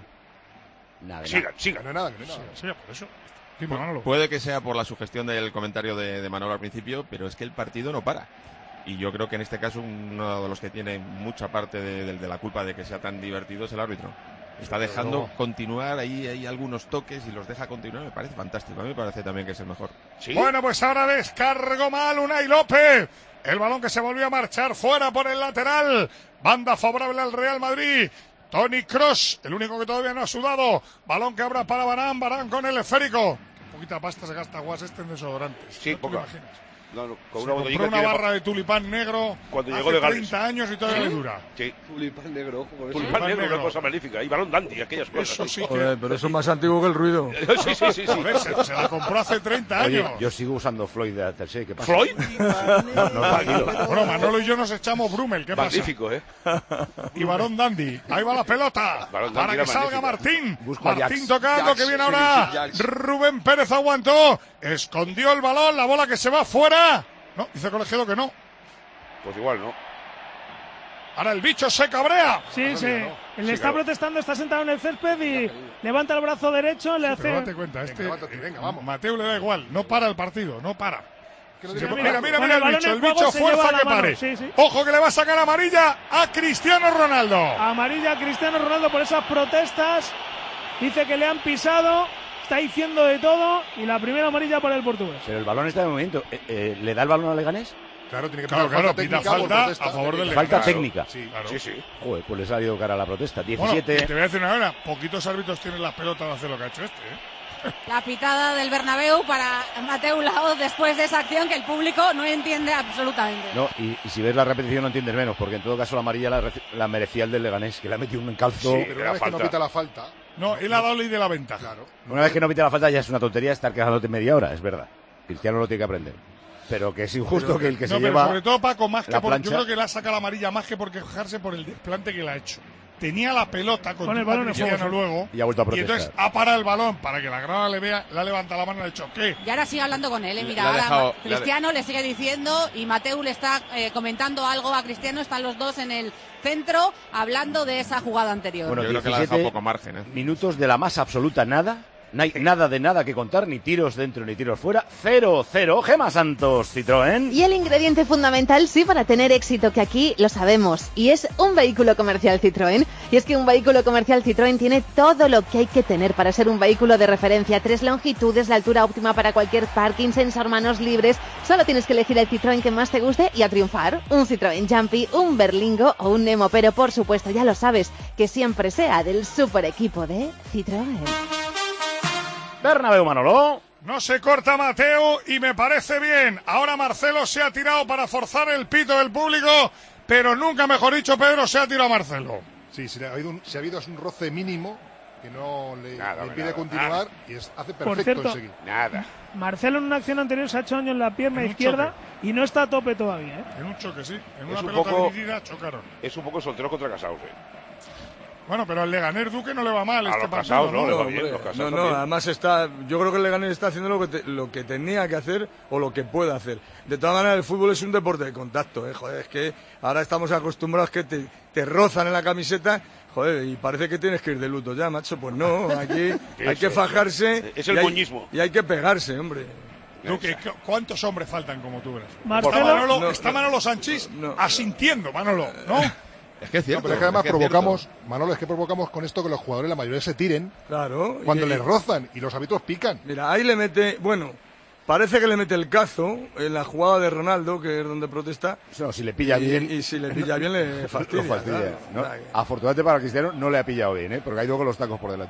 Nada, sigan, sigan. No hay nada, no hay nada. Sí, sí, por eso. Sí, Pu puede que sea por la sugestión del comentario de, de Manolo al principio, pero es que el partido no para. Y yo creo que en este caso uno de los que tiene mucha parte de, de, de la culpa de que sea tan divertido es el árbitro. Está dejando no. continuar, ahí hay algunos toques y los deja continuar, me parece fantástico. A mí me parece también que es el mejor. ¿Sí? Bueno, pues ahora descargó mal Unai López. El balón que se volvió a marchar fuera por el lateral. Banda favorable al Real Madrid. Toni Kroos, el único que todavía no ha sudado. Balón que abra para Varane, Varane con el esférico. Poquita pasta se gasta Guas este en desodorantes. Sí, ¿No poca. No, no, con se una compró una barra de tulipán negro cuando hace llegó de Gales. treinta años y todavía ¿Sí? le dura. Sí. Tulipán negro, ojo con eso. Tulipán, tulipán negro, negro, una cosa magnífica. Y balón dandy, aquellas cosas. Eso sí que... Joder, pero eso es más antiguo que el ruido. sí, sí, sí. sí. Joder, se, se la compró hace treinta Oye, años. yo sigo usando Floyd de Altersey, ¿qué pasa? ¿Floyd? no, no, tranquilo. Bueno, Manolo y yo nos echamos Brummel, ¿qué magnífico, pasa? Magnífico, ¿eh? Y Varón Dandy, ahí va la pelota. Balón para que salga magnífico. Martín. Busco Martín tocando, Jax, que viene sí, ahora. sí, Jax. Rubén Pérez aguantó. Escondió el balón, la bola que se va fuera. No, dice Colegiado que no. Pues igual no. Ahora el bicho se cabrea. Sí, sí. No. Le sí, está claro. protestando, está sentado en el césped y levanta el brazo derecho, le Sí, hace... pero date cuenta, este Venga, vátate, venga, vamos. Mateo le da igual, no para el partido, no para. Que no Sí, diga mira, nada. mira, Con mira el el balón bicho, en el juego bicho se lleva fuerza la que mano. pare. Sí, sí. Ojo que le va a sacar amarilla a Cristiano Ronaldo. Amarilla a Cristiano Ronaldo por esas protestas. Dice que le han pisado, está diciendo de todo y la primera amarilla por el portugués. Pero el balón está de movimiento. Eh, eh, ¿Le da el balón a Leganés? Claro, tiene que Claro, pitar claro, falta pita técnica por falta protesta. a favor del Falta Claro. técnica. Sí, claro. Sí, sí. Joder, pues les ha salido cara a la protesta. Bueno, diecisiete. te voy a decir una cosa, poquitos árbitros tienen la pelota de hacer lo que ha hecho este, ¿eh? La pitada del Bernabéu para Mateu Laoz después de esa acción que el público no entiende absolutamente. No, y, y si ves la repetición no entiendes menos, porque en todo caso la amarilla la, la merecía el del Leganés, que le ha metido un encalzo. Sí, pero una vez que no pita la falta. No, él ha dado ley de la ventaja. Claro. Una vez que no pita la falta ya es una tontería estar quejándote media hora, es verdad. Cristiano lo tiene que aprender. Pero que es injusto Pero, que el que no, se pero lleva sobre todo Paco, más que la por, plancha... yo creo que le ha sacado la amarilla más que por quejarse por el desplante que le ha hecho. Tenía la pelota con, Con el balón en Cristiano juego, luego y ha vuelto a y protestar. entonces ha parado el balón para que la grada le vea, le ha levantado la mano y le ha dicho ¿qué? Y ahora sigue hablando con él, ¿eh? Mira, Le ha ahora dejado- Ma- Cristiano le sigue diciendo y Mateu le está eh, comentando algo a Cristiano, están los dos en el centro hablando de esa jugada anterior. Bueno, Yo creo que le ha dejado diecisiete poco margen, ¿eh? minutos de la más absoluta nada. No hay nada de nada que contar, ni tiros dentro ni tiros fuera. Cero, cero. Gema Santos, Citroën. Y el ingrediente fundamental, sí, para tener éxito, que aquí lo sabemos, y es un vehículo comercial Citroën. Y es que un vehículo comercial Citroën tiene todo lo que hay que tener para ser un vehículo de referencia. Tres longitudes, la altura óptima para cualquier parking, sensor manos libres. Solo tienes que elegir el Citroën que más te guste y a triunfar. Un Citroën Jumpy, un Berlingo o un Nemo, pero por supuesto, ya lo sabes, que siempre sea del super equipo de Citroën. Bernabéu, Manolo. No se corta Mateo y me parece bien. Ahora Marcelo se ha tirado para forzar el pito del público, pero nunca, mejor dicho, Pedro se ha tirado a Marcelo. Sí, si ha habido un, si ha habido un roce mínimo que no le, Nada, le impide nada, continuar nada. y es, hace Por perfecto cierto, en seguir. Nada. Marcelo en una acción anterior se ha hecho daño en la pierna En un izquierda y no está a tope todavía, ¿eh? En un choque, sí. En Es una un pelota poco- dividida chocaron. Es un poco soltero contra casados, ¿eh? Bueno, pero al Leganés Duque no le va mal a este los partido, casados, ¿no? no, le va No, bien, hombre, los casados no, no, también. además está, yo creo que el Leganés está haciendo lo que, te- lo que tenía que hacer o lo que puede hacer. De todas maneras, el fútbol es un deporte de contacto, ¿eh? Joder, es que ahora estamos acostumbrados que te, te rozan en la camiseta, joder, y parece que tienes que ir de luto ya, macho. Pues no, aquí hay que fajarse. Es el y hay- moñismo. Y hay que pegarse, hombre. Duque, ¿cuántos hombres faltan como tú verás? Marcelo- Está Manolo, No, está no. Manolo Sanchís asintiendo, Manolo, ¿no? Es que es No, cierto. pero es que además es que es provocamos, cierto. Manolo, es que provocamos con esto que los jugadores, la mayoría se tiren Claro. cuando y- les rozan y los árbitros pican. Mira, ahí le mete, bueno, parece que le mete el cazo en la jugada de Ronaldo, que es donde protesta. No, si le pilla y, bien. Y si le pilla bien le fastidia. Lo fastidia, claro. ¿no? O sea que- Afortunadamente para Cristiano no le ha pillado bien, ¿eh? Porque ha ido con los tacos por delante.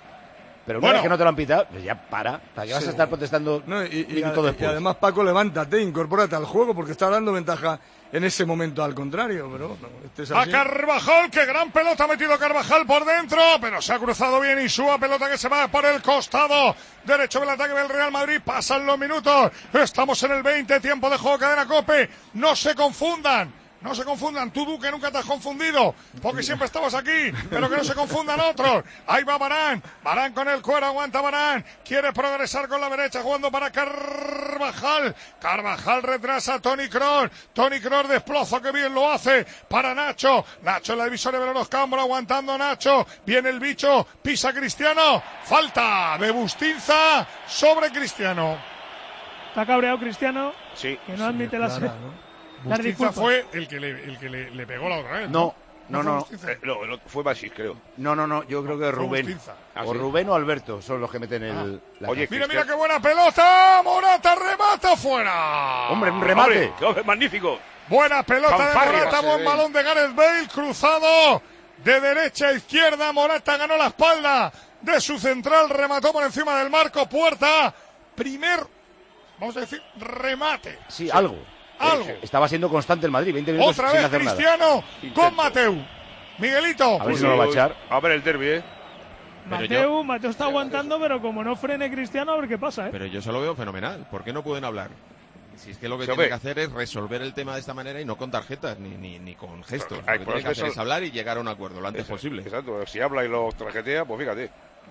Pero una Bueno. vez que no te lo han pitado, pues ya para. ¿Para qué vas Sí. a estar protestando No, y, y- minuto y después? además, Paco, levántate, incorpórate al juego, porque está dando ventaja en ese momento al contrario. Pero no, este es A así. Carvajal, que gran pelota ha metido Carvajal por dentro, pero se ha cruzado bien y suba pelota que se va por el costado derecho del ataque del Real Madrid. Pasan los minutos, estamos en el veinte, tiempo de juego, cadena COPE. No se confundan. No se confundan, tú Duque nunca te has confundido, porque siempre estamos aquí, pero que no se confundan otros. Ahí va Varane, Varane con el cuero, aguanta Varane, quiere progresar con la derecha, jugando para Carvajal. Carvajal retrasa a Toni Kroos, Toni Kroos desplaza, que bien lo hace, para Nacho, Nacho en la divisoria de los Cambros, aguantando Nacho, viene el bicho, pisa Cristiano, falta de Bustinza sobre Cristiano. Está cabreado Cristiano, Sí. que no admite las, Clara, las Bustinza disculpas. fue el que, le, el que le, le pegó la otra vez. No, no, fue no. Bustinza? Eh, no, no, fue Basis, creo. No, no, no, yo creo que Fue Rubén. Bustinza. Ah, O sí. Rubén o Alberto son los que meten el. la Oye, caja. Mira, Cristiano- mira qué buena pelota. Morata remata fuera. Hombre, un remate. Hombre, qué hombre, magnífico. Buena pelota de Fanfarria. Morata, buen balón de Gareth Bale, cruzado de derecha a izquierda. Morata ganó la espalda de su central, remató por encima del marco. Puerta, primer, vamos a decir, remate. Sí, algo. Algo. Estaba siendo constante el Madrid, veinte minutos Otra sin vez hacer nada. Cristiano Intento. con Mateu. Miguelito. A ver si no lo va a echar. A ver el derbi, ¿eh? Pero Mateu, Mateu está aguantando, pero como no frene Cristiano, a ver qué pasa, ¿eh? Pero yo se lo veo fenomenal. ¿Por qué no pueden hablar? Si es que lo que Sí, tiene hombre. que hacer es resolver el tema de esta manera y no con tarjetas ni, ni, ni con gestos. Ay, Lo que pues tiene que hacer eso- es hablar y llegar a un acuerdo lo antes Exacto, posible. Exacto, si habla y lo trajetea, pues fíjate.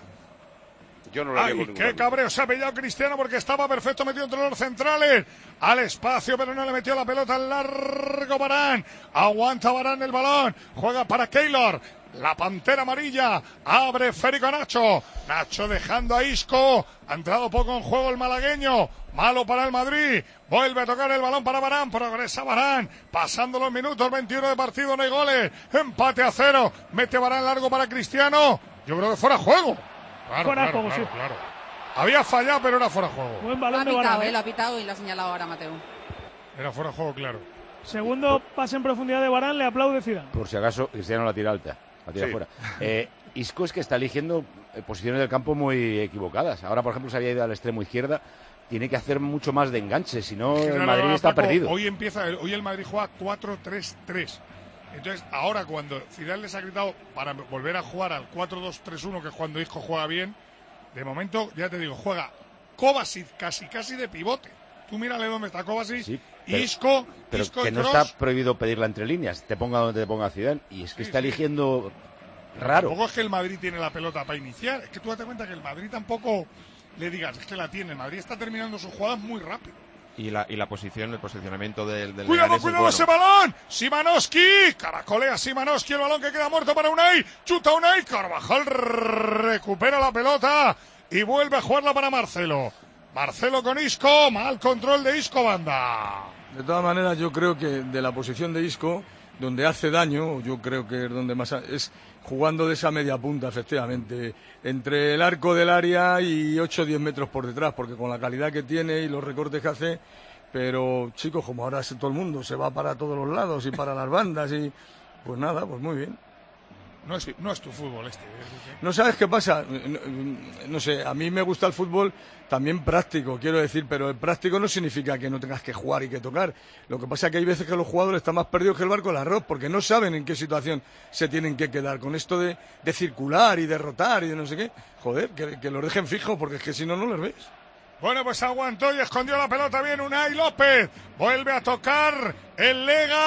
Yo no lo haría Ay, con ningún qué árbitro. cabreo se ha pillado Cristiano porque estaba perfecto metido entre los centrales. Al espacio, pero no le metió la pelota al largo Varane. Aguanta Varane el balón. Juega para Keylor. La pantera amarilla. Abre Férico Nacho. Nacho dejando a Isco. Ha entrado poco en juego el malagueño. Malo para el Madrid. Vuelve a tocar el balón para Varane. Progresa Varane. Pasando los minutos. veintiuno de partido. No hay goles. Empate a cero. Mete Varane largo para Cristiano. Yo creo que fuera juego. Claro, Fuera claro, juego, claro, sí. claro. Había fallado, pero era fuera de juego. Buen Lo ha balón de pitado, Varane. eh, lo ha pitado y lo ha señalado ahora Mateu. Era fuera de juego, claro. Segundo pase en profundidad de Varane, le aplaude Zidane. Por si acaso, Cristiano la tira alta. La tira Sí. fuera. Eh, Isco es que está eligiendo eh, posiciones del campo muy equivocadas. Ahora, por ejemplo, se había ido al extremo izquierda. Tiene que hacer mucho más de enganche, si no, el Claro, Madrid está Paco, perdido. Hoy empieza, hoy el Madrid juega cuatro tres tres. Entonces, ahora cuando Zidane les ha gritado para volver a jugar al cuatro dos tres uno, que es cuando Isco juega bien, de momento, ya te digo, juega Kovacic casi casi de pivote. Tú mírale dónde está Kovacic, Sí, pero- Isco, Pero Isco que y no Kroos. está prohibido pedirla entre líneas. Te ponga donde te ponga Zidane. Y es que está eligiendo raro. Tampoco es que el Madrid tiene la pelota para iniciar. Es que tú date cuenta que el Madrid tampoco le digas, es que la tiene. El Madrid está terminando sus jugadas muy rápido. Y la, y la posición, el posicionamiento del, del Cuidado, Leganés es cuidado bueno. ese balón. Simanowski. Caracolea Simanowski. El balón que queda muerto para Unai. Chuta Unai. Carvajal recupera la pelota y vuelve a jugarla para Marcelo. Marcelo con Isco. Mal control de Isco, banda. De todas maneras, yo creo que de la posición de Isco, donde hace daño, yo creo que es donde más ha- es jugando de esa media punta, efectivamente, entre el arco del área y ocho o diez metros por detrás, porque con la calidad que tiene y los recortes que hace, pero chicos, como ahora es todo el mundo, se va para todos los lados y para las bandas y pues nada, pues muy bien. No es, no es tu fútbol este. ¿No sabes qué pasa? No, no sé, a mí me gusta el fútbol también práctico, quiero decir, pero el práctico no significa que no tengas que jugar y que tocar. Lo que pasa es que hay veces que los jugadores están más perdidos que el barco del arroz, porque no saben en qué situación se tienen que quedar. Con esto de, de circular y derrotar y de no sé qué, joder, que, que los dejen fijos, porque es que si no, no les ves. Bueno, pues aguantó y escondió la pelota bien Unai López. Vuelve a tocar el Lega.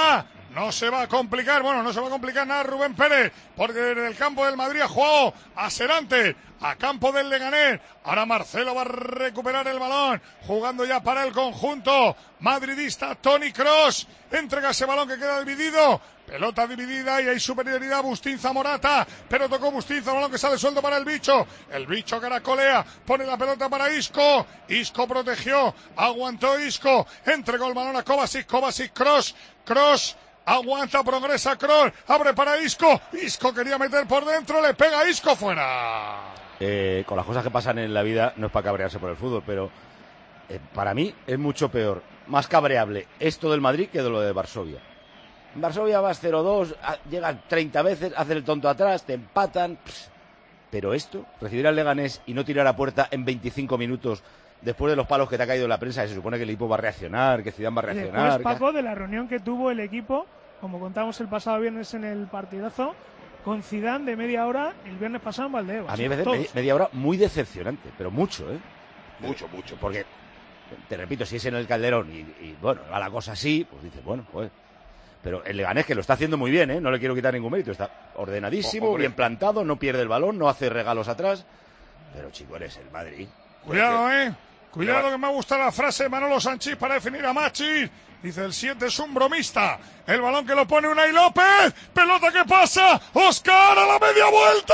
No se va a complicar, bueno, no se va a complicar nada Rubén Pérez, porque desde el campo del Madrid ha jugado a Serante, a campo del Leganés. Ahora Marcelo va a recuperar el balón, jugando ya para el conjunto madridista. Toni Kroos entrega ese balón que queda dividido. Pelota dividida y hay superioridad. Bustinza Morata, pero tocó Bustinza, balón que sale suelto para el bicho. El bicho caracolea, pone la pelota para Isco. Isco protegió, aguantó Isco, entregó el balón a Kovacic, Kovacic, Kroos, Kroos. Aguanta, progresa Kroos, abre para Isco. Isco quería meter por dentro, le pega a Isco, fuera. Eh, con las cosas que pasan en la vida no es para cabrearse por el fútbol, pero eh, para mí es mucho peor, más cabreable esto del Madrid que de lo de Varsovia. En Varsovia vas cero dos, llegan treinta veces, haces el tonto atrás, te empatan. Pss. Pero esto, recibir al Leganés y no tirar a puerta en veinticinco minutos después de los palos que te ha caído en la prensa, que se supone que el equipo va a reaccionar, que Zidane va a reaccionar. Después, Paco, de la reunión que tuvo el equipo, como contamos el pasado viernes en el partidazo, con Zidane de media hora el viernes pasado en Valdebebas. A mí me parece media, media hora muy decepcionante, pero mucho, ¿eh? Mucho, mucho. Porque, te repito, si es en el Calderón y, y bueno, va la cosa así, pues dices, bueno, pues... Pero el Leganés, que lo está haciendo muy bien, ¿eh? No le quiero quitar ningún mérito, está ordenadísimo, oh, bien plantado, no pierde el balón, no hace regalos atrás. Pero, chico, eres el Madrid. Cuidado, ¿eh? Cuidado, que me ha gustado la frase de Manolo Sanchís para definir a Machis. Dice el siete es un bromista. El balón que lo pone Unai López. Pelota que pasa. Oscar a la media vuelta.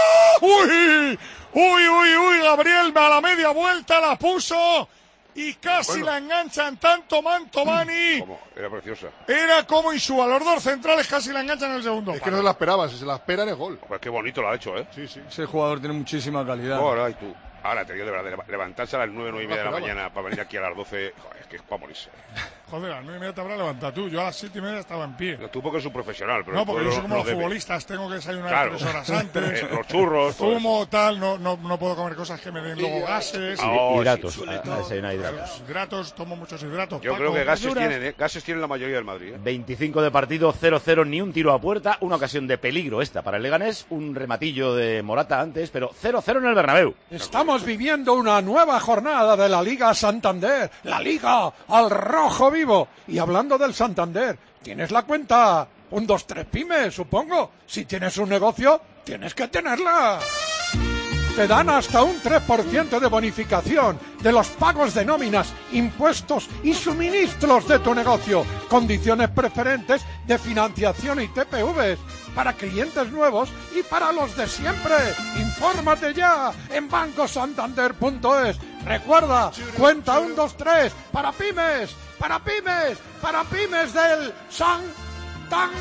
Uy, uy, uy, uy. Gabriel a la media vuelta la puso. Y casi bueno. la enganchan tanto Mantovani. Como, era preciosa. Era como Insúa. Los dos centrales casi la enganchan en el segundo. Es que no se la esperaban. Si se la esperan es gol. Pues qué bonito lo ha hecho, ¿eh? Sí, sí. Ese jugador tiene muchísima calidad. Ahora, y tú. Ahora te digo de verdad, levantarse a las nueve, nueve y media de la mañana para venir aquí a las doce, joder, es que es para morirse. Joder, a las nueve y media te habrás levantado tú, yo a las siete y media estaba en pie. No, tú porque eres un profesional, pero... No, porque yo soy como los debe. futbolistas, tengo que desayunar claro. tres horas antes. eh, los churros... Fumo, tal, no, no, no puedo comer cosas que me den luego gases. Oh, hidratos, a, a desayunar hidratos. Hidratos, tomo muchos hidratos. Yo Paco, creo que gases verduras. tienen, ¿eh? Gases tienen la mayoría del Madrid, ¿eh? veinticinco de partido, cero cero, ni un tiro a puerta, una ocasión de peligro esta para el Leganés, un rematillo de Morata antes, pero cero cero en el Bernabéu. Estamos viviendo una nueva jornada de la Liga Santander, la Liga al rojo vivo. Y hablando del Santander, tienes la cuenta un dos tres pyme, supongo. Si tienes un negocio, tienes que tenerla. Te dan hasta un tres por ciento de bonificación de los pagos de nóminas, impuestos y suministros de tu negocio. Condiciones preferentes de financiación y T P Vs para clientes nuevos y para los de siempre. Infórmate ya en banco santander punto es. Recuerda, cuenta un dos tres para pymes, para pymes, para pymes del Santander.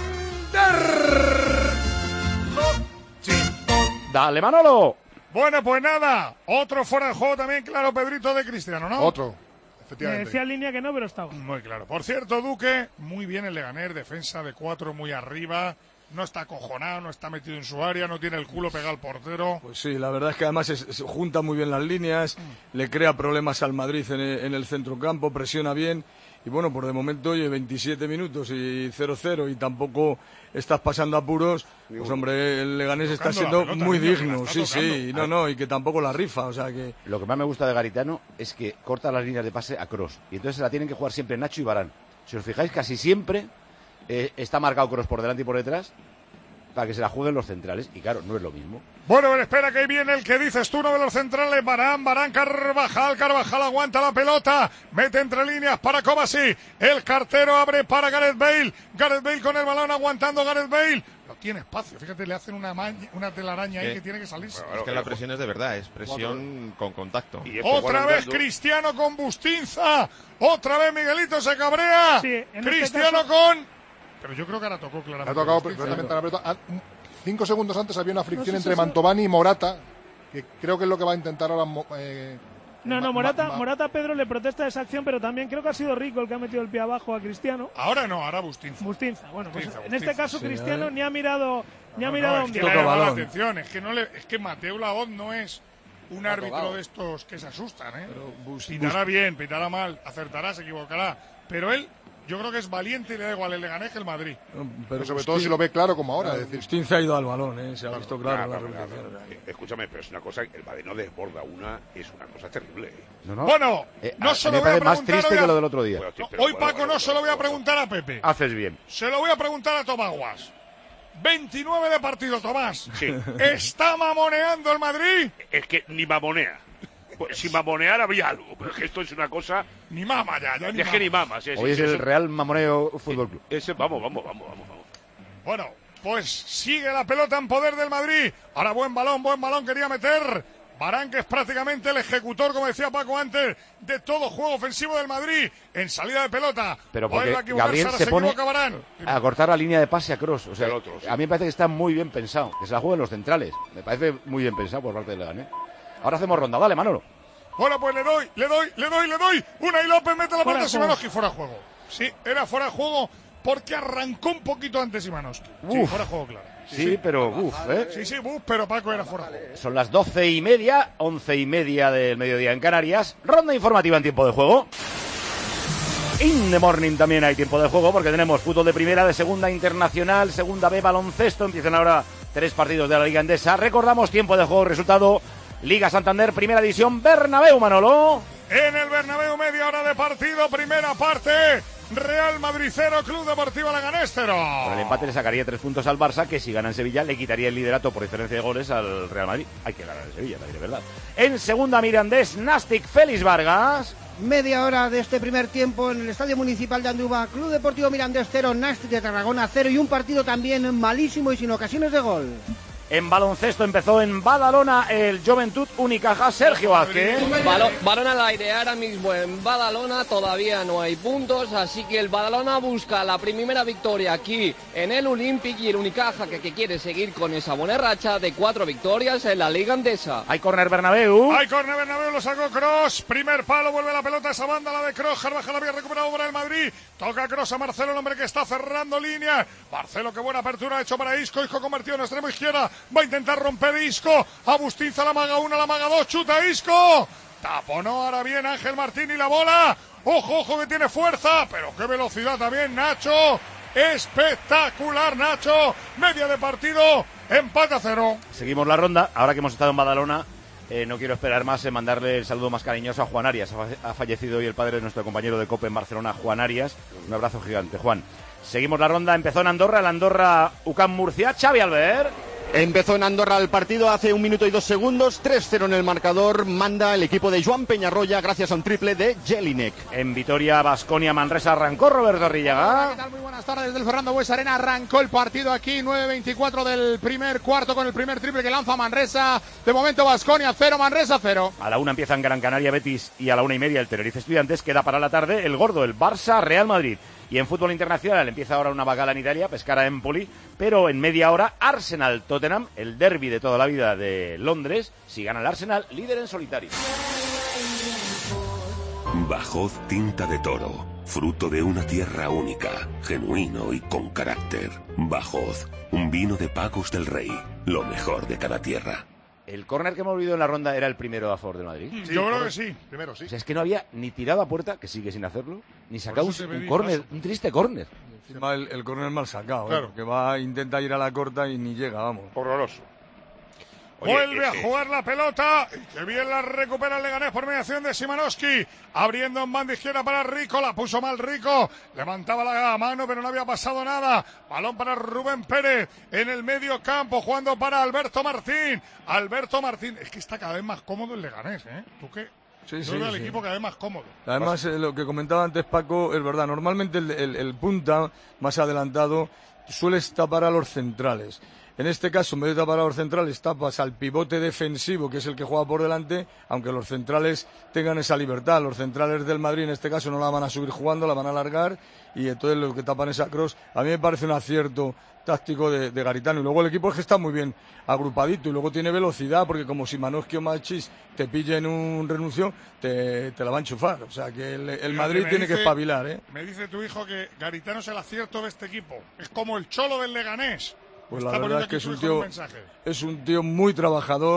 Dale, Manolo. Bueno, pues nada, otro fuera de juego también, claro, Pedrito, de Cristiano, ¿no? Otro, Me efectivamente. decía en línea que no, pero estaba. Muy claro. Por cierto, Duque, muy bien el Leganés, defensa de cuatro muy arriba, no está acojonado, no está metido en su área, no tiene el culo pegado al portero. Pues sí, la verdad es que además se junta muy bien las líneas, mm. le crea problemas al Madrid en el, en el centrocampo, presiona bien. Y bueno, por de momento, oye, veintisiete minutos y cero cero y tampoco estás pasando apuros, pues hombre, el Leganés está siendo pelota, muy niño, digno, sí, tocando. sí, no, no, y que tampoco la rifa, o sea que... Lo que más me gusta de Garitano es que corta las líneas de pase a Kroos, y entonces se la tienen que jugar siempre Nacho y Varane. Si os fijáis, casi siempre eh, está marcado Kroos por delante y por detrás, para que se la jueguen los centrales, y claro, no es lo mismo. Bueno, pero espera que viene el que dices tú, uno de los centrales, Varane, Varane, Carvajal, Carvajal aguanta la pelota, mete entre líneas para Kovacic, el cartero abre para Gareth Bale, Gareth Bale con el balón aguantando Gareth Bale, no tiene espacio, fíjate, le hacen una, maña, una telaraña ahí que tiene que salirse. Bueno, es que la presión es de verdad, es presión con contacto. Y otra vez Cristiano con Bustinza, otra vez Miguelito se cabrea, sí, Cristiano este caso... con... Pero yo creo que ahora tocó claramente. Ha tocado perfectamente a la pelota. Cinco segundos antes había una fricción no, sí, entre sí, Mantovani y Morata, que creo que es lo que va a intentar ahora... Eh, no, no, Morata, Morata Pedro le protesta esa acción, pero también creo que ha sido Rico el que ha metido el pie abajo a Cristiano. Ahora no, ahora Bustinza. Bustinza, bueno, pues Bustinza, en Bustinza. este caso Sí, Cristiano eh. ni ha mirado ni ha no, mirado no, a un es que le ha llamado la atención, es que, no le, es que Mateo Laoz no es un árbitro tocado. de estos que se asustan, ¿eh? Pitará bien, pitará mal, acertará, se equivocará, pero él yo creo que es valiente y le da igual el Leganés que el Madrid. Pero, pero sobre todo si lo ve claro como ahora. Claro, Agustín se ha ido al balón, ¿eh? Se ha visto claro. Claro, claro, claro, claro. Escúchame, pero es una cosa, el Madrid no desborda una, es una cosa terrible. ¿eh? No, no. Bueno, eh, no a, se a lo voy a más preguntar triste hoy a... que lo del otro día. Bueno, tío, hoy, Paco, bueno, no se lo voy a preguntar a Pepe. Haces bien. Se lo voy a preguntar a Tomaguas. veintinueve de partido, Tomás. Sí. ¿Está mamoneando el Madrid? Es que ni mamonea. Pues, si mamonear había algo, pero es que esto es una cosa... Ni mama ya, ya ni es que ni mama. Sí, Hoy sí, es sí, el Real Mamoneo Fútbol Club. Ese, vamos, vamos, vamos, vamos, vamos. Bueno, pues sigue la pelota en poder del Madrid. Ahora buen balón, buen balón quería meter Varane, que es prácticamente el ejecutor, como decía Paco antes, de todo juego ofensivo del Madrid en salida de pelota. Pero porque Vuelve a equivocarse, Gabriel ahora se se pone equivoca Varane. a cortar la línea de pase a Kroos. O sea, El otro, sí. a mí me parece que está muy bien pensado, que se la jueguen los centrales. Me parece muy bien pensado por parte del Leganés. Ahora hacemos ronda, dale, Manolo. Bueno, pues le doy, le doy, le doy, le doy. Unai López mete la Fuera pelota, de Simanowski fuera de juego. Sí, era fuera de juego porque arrancó un poquito antes Simanowski. Sí, Uf. fuera de juego, claro. Sí, sí, pero uff, ¿eh? Sí, sí, buf, pero Paco era fuera de juego. Son las doce y media, once y media del mediodía en Canarias. Ronda informativa en tiempo de juego. In the morning también hay tiempo de juego porque tenemos fútbol de primera, de segunda internacional, segunda B, baloncesto. Empiezan ahora tres partidos de la Liga Endesa. Recordamos tiempo de juego, resultado Liga Santander, primera división, Bernabéu, Manolo. En el Bernabéu, media hora de partido, primera parte. Real Madrid cero, Club Deportivo Leganés cero. Con el empate le sacaría tres puntos al Barça, que si gana en Sevilla le quitaría el liderato por diferencia de goles al Real Madrid. Hay que ganar en Sevilla, también es verdad. En segunda Mirandés, Nastic, Félix Vargas. Media hora de este primer tiempo en el Estadio Municipal de Andúba. Club Deportivo Mirandés cero, Nastic de Tarragona cero, y un partido también malísimo y sin ocasiones de gol. En baloncesto empezó en Badalona el Juventud Unicaja, Sergio Vázquez. Balón, balón al aire, ahora mismo en Badalona todavía no hay puntos, así que el Badalona busca la primera victoria aquí en el Olympic, y el Unicaja que, que quiere seguir con esa buena racha de cuatro victorias en la Liga Endesa. Hay córner Bernabéu. Hay córner Bernabéu, lo sacó Kroos. Primer palo, vuelve la pelota a esa banda, la de Kroos. Carvajal había recuperado para el Madrid. Toca Kroos a Marcelo, el hombre que está cerrando línea. Marcelo, qué buena apertura ha hecho para Isco. Isco convertido en extremo izquierda. Va a intentar romper Isco. Agustinza la maga uno, la maga dos. Chuta Isco. Taponó ahora bien Ángel Martín y la bola. Ojo, ojo que tiene fuerza. Pero qué velocidad también, Nacho. Espectacular, Nacho. Media de partido. Empate a cero. Seguimos la ronda. Ahora que hemos estado en Badalona, eh, no quiero esperar más en mandarle el saludo más cariñoso a Juan Arias. Ha, ha fallecido hoy el padre de nuestro compañero de COPE en Barcelona, Juan Arias. Un abrazo gigante, Juan. Seguimos la ronda. Empezó en Andorra, el Andorra U C A M Murcia. Xavi Albert. Empezó en Andorra el partido hace un minuto y dos segundos, tres cero en el marcador, manda el equipo de Joan Peñarroya gracias a un triple de Jelinek. En Vitoria, Baskonia, Manresa arrancó Roberto Arrillaga. ¿Qué tal? Muy buenas tardes desde el Fernando Buesa Arena, arrancó el partido aquí, nueve veinticuatro del primer cuarto con el primer triple que lanza Manresa, de momento Baskonia cero, Manresa cero. A la una empiezan Gran Canaria, Betis, y a la una y media el Tenerife Estudiantes. Queda para la tarde el gordo, el Barça, Real Madrid. Y en fútbol internacional empieza ahora una bagala en Italia, Pescara Empoli, pero en media hora Arsenal Tottenham, el derbi de toda la vida de Londres. Si gana el Arsenal, líder en solitario. Bajod Tinta de Toro, fruto de una tierra única, genuino y con carácter. Bajod, un vino de Pacos del Rey, lo mejor de cada tierra. El córner que hemos vivido en la ronda era el primero a favor del Madrid. Sí, yo creo que sí, primero sí. O sea, es que no había ni tirado a puerta, que sigue sin hacerlo, ni sacado un, un córner, un triste córner. Encima el, el córner mal sacado, claro. ¿eh? Que va, intenta ir a la corta y ni llega, vamos. Horroroso. Oye, Vuelve ese... a jugar la pelota. Que bien la recupera el Leganés por mediación de Simanowski. Abriendo en banda izquierda para Rico. La puso mal Rico. Levantaba la mano, pero no había pasado nada. Balón para Rubén Pérez en el medio campo. Jugando para Alberto Martín. Alberto Martín. Es que está cada vez más cómodo el Leganés, ¿eh? ¿Tú qué? Sí, Yo sí, veo al sí. equipo cada vez más cómodo. Además, eh, lo que comentaba antes Paco es verdad. Normalmente el, el, el punta más adelantado suele tapar a los centrales. En este caso, en vez de tapar a los centrales, tapas al pivote defensivo, que es el que juega por delante, aunque los centrales tengan esa libertad. Los centrales del Madrid, en este caso, no la van a subir jugando, la van a alargar, y entonces lo que tapan es a Kroos. A mí me parece un acierto táctico de, de Garitano. Y luego el equipo es que está muy bien agrupadito, y luego tiene velocidad, porque como si Simanowski o Machis te pillen un renuncio, te, te la va a enchufar. O sea que el, el Madrid tiene dice, que espabilar, ¿eh? Me dice tu hijo que Garitano es el acierto de este equipo. Es como el cholo del Leganés. Pues Está la verdad es que es un tío, es un tío muy trabajador,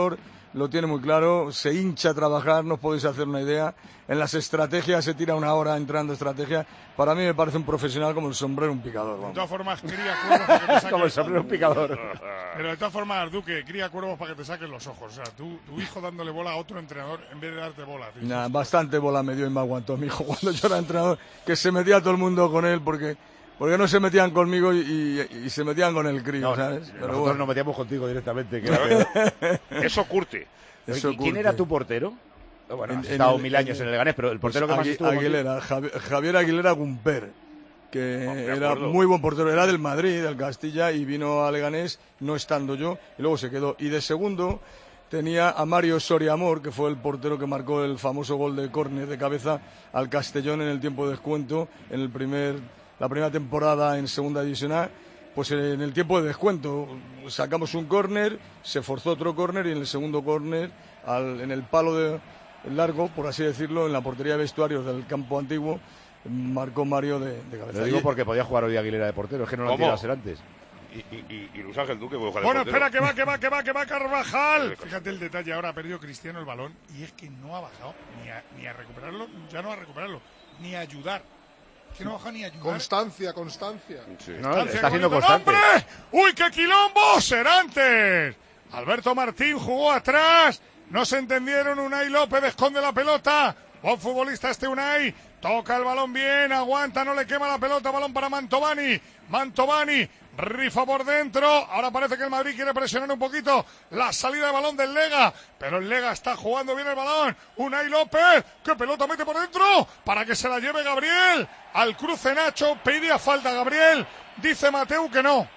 lo tiene muy claro, se hincha a trabajar, no os podéis hacer una idea. En las estrategias se tira una hora entrando estrategia. Para mí me parece un profesional como el sombrero un picador. Vamos. De todas formas, cría cuervos para que te saquen... Como el sombrero un picador. Pero de todas formas, Duque, cría cuervos para que te saquen los ojos. O sea, tú, tu hijo dándole bola a otro entrenador en vez de darte bola. Tío. Nah, bastante bola me dio y me aguantó mi hijo cuando yo era entrenador, que se metía todo el mundo con él porque... Porque no se metían conmigo y, y, y se metían con el crío, no, ¿sabes? Pero nosotros bueno. nos metíamos contigo directamente. Que era Eso curte. Eso ¿Quién curte. era tu portero? Bueno, has en, estado en mil el, años en el Leganés, pero el portero pues que más estuvo Aguilera, Javier, Javier Aguilera Gumper, que no, era muy buen portero. Era del Madrid, del Castilla, y vino a Leganés no estando yo, y luego se quedó. Y de segundo tenía a Mario Soriamor, que fue el portero que marcó el famoso gol de córner de cabeza al Castellón en el tiempo de descuento, en el primer... la primera temporada en segunda división A, pues en el tiempo de descuento sacamos un córner, se forzó otro córner y en el segundo córner, en el palo de largo, por así decirlo, en la portería de vestuarios del campo antiguo, marcó Mario de, de cabeza. Lo digo porque podía jugar hoy Aguilera de portero, es que no lo quiero hacer antes. Y, y, y, y Luis Ángel Duque puede jugar Bueno, de portero. espera, que va, que va, que va, que va Carvajal. Fíjate el detalle, ahora ha perdido Cristiano el balón y es que no ha bajado ni a, ni a recuperarlo, ya no a recuperarlo, ni a ayudar. Que no baja ni ayudar. Constancia, constancia. Sí. No, constancia está siendo constante. ¡Hombre! ¡Uy, qué quilombo! Serantes. Alberto Martín jugó atrás. No se entendieron. Unai López esconde la pelota. Buen futbolista este Unai. Toca el balón bien. Aguanta, no le quema la pelota. Balón para Mantovani. Mantovani. Rifa por dentro. Ahora parece que el Madrid quiere presionar un poquito la salida de balón del Lega. Pero el Lega está jugando bien el balón. Unai López. ¿Qué pelota mete por dentro? Para que se la lleve Gabriel. Al cruce Nacho. Pedía falta Gabriel. Dice Mateu que no.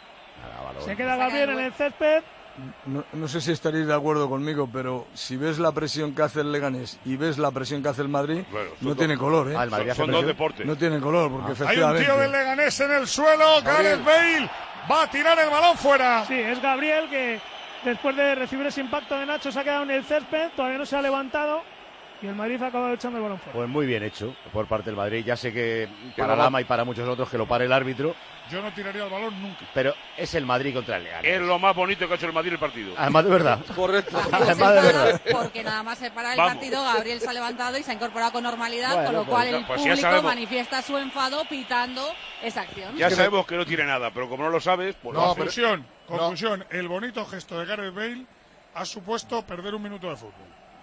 Se queda Gabriel en el césped. No, no sé si estaréis de acuerdo conmigo, pero si ves la presión que hace el Leganés y ves la presión que hace el Madrid, bueno, no tiene color, ¿eh? Ah, el Madrid son, son dos deportes. No tiene color, porque ah. Hay efectivamente... un tío del Leganés en el suelo, Gareth Bale va a tirar el balón fuera. Sí, es Gabriel que después de recibir ese impacto de Nacho se ha quedado en el césped, todavía no se ha levantado y el Madrid ha acabado echando el balón fuera. Pues muy bien hecho por parte del Madrid. Ya sé que para Lama y para muchos otros que lo pare el árbitro. Yo no tiraría el balón nunca. Pero es el Madrid contra el Leganés. Es lo más bonito que ha hecho el Madrid el partido. Además de verdad. Correcto. Además de verdad. Porque nada más se para el Vamos. partido, Gabriel se ha levantado y se ha incorporado con normalidad, bueno, con lo cual pues, el pues público manifiesta su enfado pitando esa acción. Ya sabemos que no tiene nada, pero como no lo sabes... Pues no, conclusión, pero... conclusión. No. El bonito gesto de Gareth Bale ha supuesto perder un minuto de fútbol.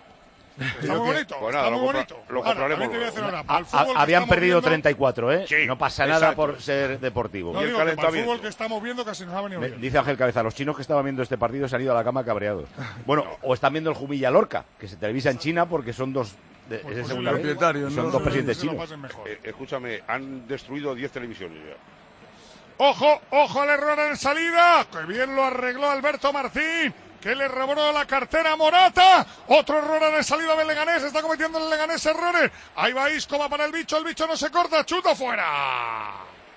Está muy bonito, pues nada, está muy bonito. Lo Ahora, compraremos. Te voy a hacer ahora. A, a, habían perdido viendo... treinta y cuatro, ¿eh? Sí, no pasa exacto. nada por ser deportivo. No, digo que para el fútbol que estamos viendo casi nos ha venido bien. Dice Ángel Cabeza, los chinos que estaban viendo este partido se han ido a la cama cabreados. Bueno, no. o están viendo el Jumilla Lorca, que se televisa en China porque son dos... De, pues es segunda propietarios, son ¿no? dos presidentes chinos. Eh, escúchame, han destruido diez televisiones ya. ¡Ojo, ojo al error en salida! ¡Qué bien lo arregló Alberto Martín! Que le robó la cartera a Morata. Otro error en la salida del Leganés. Está cometiendo el Leganés errores. Ahí va Isco, va para el bicho. El bicho no se corta. Chuta fuera.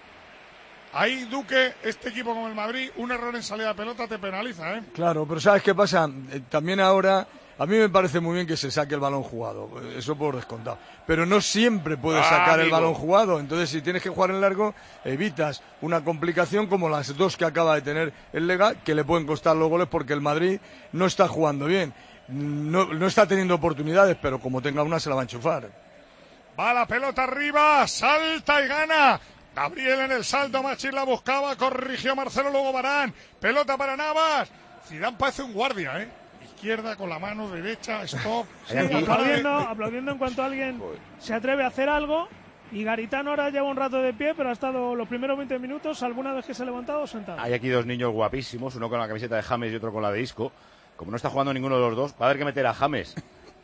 Ahí, Duque, este equipo como el Madrid, un error en salida de pelota te penaliza, ¿eh? Claro, pero ¿sabes qué pasa? Eh, también ahora... A mí me parece muy bien que se saque el balón jugado, eso por descontado. Pero no siempre puedes ah, sacar amigo. el balón jugado. Entonces, si tienes que jugar en largo, evitas una complicación como las dos que acaba de tener el Lega, que le pueden costar los goles porque el Madrid no está jugando bien. No, no está teniendo oportunidades, pero como tenga una se la va a enchufar. Va la pelota arriba, salta y gana. Gabriel en el salto, Machín la buscaba, corrigió Marcelo, luego Varane. Pelota para Navas. Zidane parece un guardia, ¿eh? Izquierda con la mano derecha, stop. Sí, aplaudiendo, aplaudiendo en cuanto alguien se atreve a hacer algo. Y Garitano ahora lleva un rato de pie, pero ha estado los primeros veinte minutos, alguna vez que se ha levantado, sentado. Hay aquí dos niños guapísimos, uno con la camiseta de James y otro con la de Isco. Como no está jugando ninguno de los dos, va a haber que meter a James.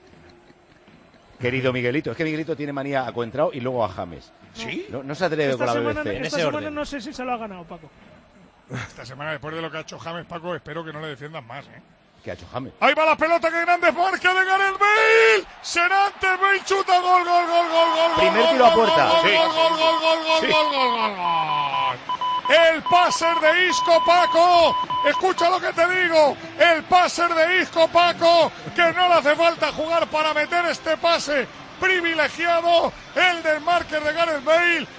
Querido Miguelito, es que Miguelito tiene manía a Coentrao y luego a James. ¿Sí? No, no se atreve esta con la semana, B B C. Esta en semana orden. no sé si se lo ha ganado, Paco. Esta semana, después de lo que ha hecho James, Paco, espero que no le defiendan más, ¿eh? ¿Qué ha hecho James? Ahí va la pelota, que grande marca de Gareth Bale. Serantes, Bale chuta, gol, gol, gol, gol, gol. Primer gol, tiro gol, a puerta. Gol, sí. gol, gol, gol, gol, gol, sí. gol, gol, gol, gol. El páser de Isco, Paco. Escucha lo que te digo. El páser de Isco, Paco. Que no le hace falta jugar para meter este pase privilegiado. El desmarque de Gareth Bale.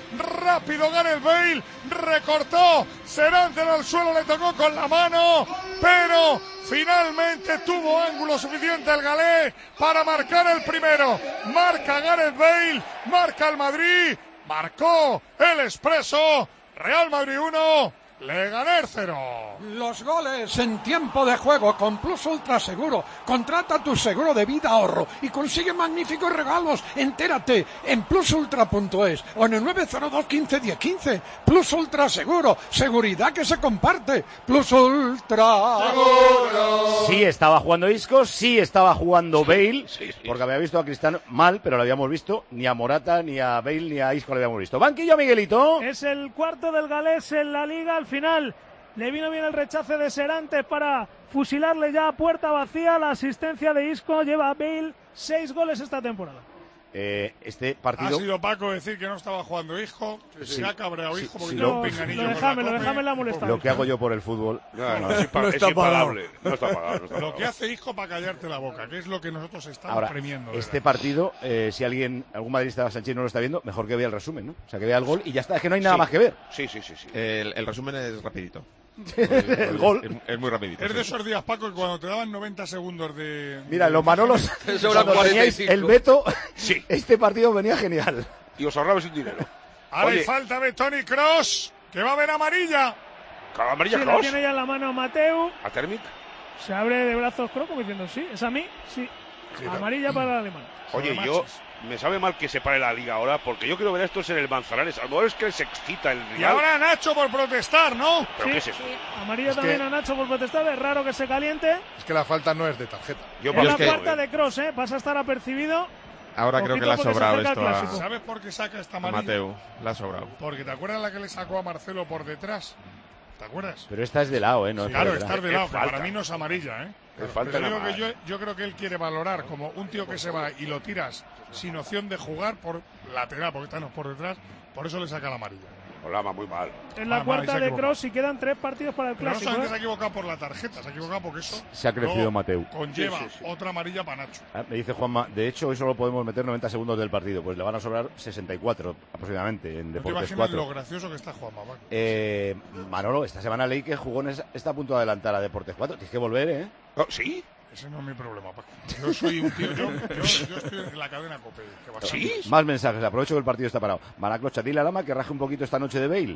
rápido Gareth Bale, recortó, Serantes al suelo, le tocó con la mano, pero finalmente tuvo ángulo suficiente el galés para marcar el primero. Marca Gareth Bale, marca el Madrid, marcó el Expreso, Real Madrid uno, Leganés cero. Los goles en tiempo de juego con Plus Ultra Seguro. Contrata tu seguro de vida ahorro y consigue magníficos regalos. Entérate en plus ultra punto es o en el nueve cero dos quince diez quince. Plus Ultra Seguro. Seguridad que se comparte. Plus Ultra Seguro. Sí estaba jugando Isco, sí estaba jugando Bale, sí, sí, sí. Porque había visto a Cristiano mal, pero lo habíamos visto. Ni a Morata, ni a Bale, ni a Isco lo habíamos visto. Banquillo, Miguelito. Es el cuarto del galés en la Liga. Al final le vino bien el rechace de Serantes para fusilarle ya a puerta vacía. La asistencia de Isco lleva a Bale seis goles esta temporada. Eh, este partido... Ha sido Paco decir que no estaba jugando Hijo, sí, sí. Se ha cabreado sí, Hijo porque sí, no, lo, pinganillo. Lo déjame, lo déjame en la molestada. Lo que hago yo por el fútbol. No, no, es, impa no, es imparable. No está pagado. No está lo que hace Hijo para callarte la boca, que es lo que nosotros estamos Ahora, premiando. Este partido, eh, si alguien, algún madridista Sánchez no lo está viendo, mejor que vea el resumen, ¿no? O sea, que vea el gol y ya está, es que no hay nada sí. más que ver. Sí, sí, sí. sí. El, el resumen es rapidito. el, el gol es, es muy rapidito. Es de esos días, Paco, que cuando te daban noventa segundos de... Mira, en los Manolos, cuando teníais el veto, sí. Este partido venía genial. Y os ahorrabais un dinero. Ahora hay falta de Toni Kroos, que va a ver amarilla. ¿Amarilla sí, Kroos? La tiene ya en la mano Mateu. ¿A Termic? Se abre de brazos Kroos como diciendo, sí, es a mí, sí. sí amarilla para el alemán. Oye, yo... Me sabe mal que se pare la liga ahora, porque yo quiero ver estos en el Manzanares. A lo mejor es que se excita el Real. Y ahora Nacho por protestar, ¿no? ¿Pero sí, qué es eso? Sí. Amarilla es también que... a Nacho por protestar. Es raro que se caliente. Es que la falta no es de tarjeta. Yo es la que... cuarta de Kroos, ¿eh? Pasa a estar apercibido. Ahora creo que le ha sobrado esto a... ¿Sabes por qué saca esta amarilla? A Mateu, le ha sobrado. Porque ¿te acuerdas la que le sacó a Marcelo por detrás? ¿Te acuerdas? Pero esta es de lado, ¿eh? No sí, es claro, de está de lado, que para mí no es amarilla, ¿eh? Claro, falta pero digo que yo, yo creo que él quiere valorar como un tío que se va y lo tiras sin opción de jugar por lateral, porque está no por detrás, por eso le saca la amarilla. Olama, muy mal. Es la ah, cuarta mal, de Kroos y quedan tres partidos para el pero clásico. No solamente ¿eh? se ha equivocado por la tarjeta, se ha equivocado porque eso se ha crecido Mateu. Conlleva sí, sí, sí. otra amarilla para Nacho. Ah, me dice Juanma, de hecho hoy solo podemos meter noventa segundos del partido, pues le van a sobrar sesenta y cuatro aproximadamente en Deportes cuatro. Lo gracioso que está Juanma. Eh, Manolo, esta semana leí que jugó en esa, está a punto de adelantar a Deportes cuatro. Tienes que volver, ¿eh? Oh, ¿sí? Ese no es mi problema, Paco. Yo soy un tío, yo, yo, yo estoy en la cadena COPE. Que ¿Sí? Más mensajes, aprovecho que el partido está parado. Manaclocha, dile a Lama que raje un poquito esta noche de Bale.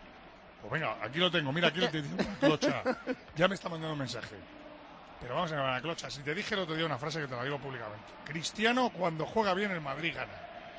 Pues venga, aquí lo tengo, mira, aquí lo te dice Manaclocha. Ya me está mandando un mensaje. Pero vamos a ver, Manaclocha, si te dije el otro día una frase que te la digo públicamente. Cristiano, cuando juega bien, el Madrid gana.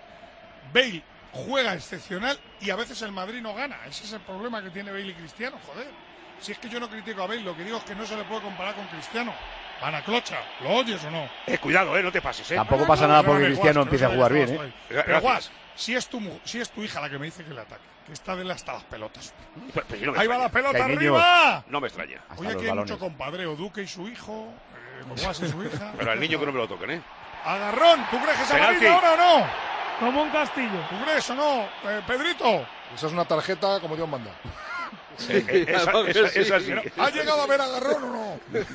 Bale juega excepcional y a veces el Madrid no gana. Ese es el problema que tiene Bale y Cristiano, joder. Si es que yo no critico a Bale, lo que digo es que no se le puede comparar con Cristiano. Manaclocha, ¿lo oyes o no? Eh, cuidado, eh, no te pases, eh. Tampoco pasa nada porque Cristiano empiece a jugar bien, eh. Pero Guas, si es tu si es tu hija la que me dice que le ataque, que está de hasta las pelotas. Pues, pues no Ahí va la pelota arriba. No me extraña. Hoy aquí hay mucho compadreo, Duque y su hijo, eh, Guas y su hija. Pero al niño que no me lo toquen, eh. Agarrón, ¿tú crees que es amarillo ahora o no? Como un castillo. ¿Tú crees o no, eh, Pedrito? Esa es una tarjeta como Dios manda. Sí, esa, esa, esa sí. ¿Ha llegado a ver agarrón o no?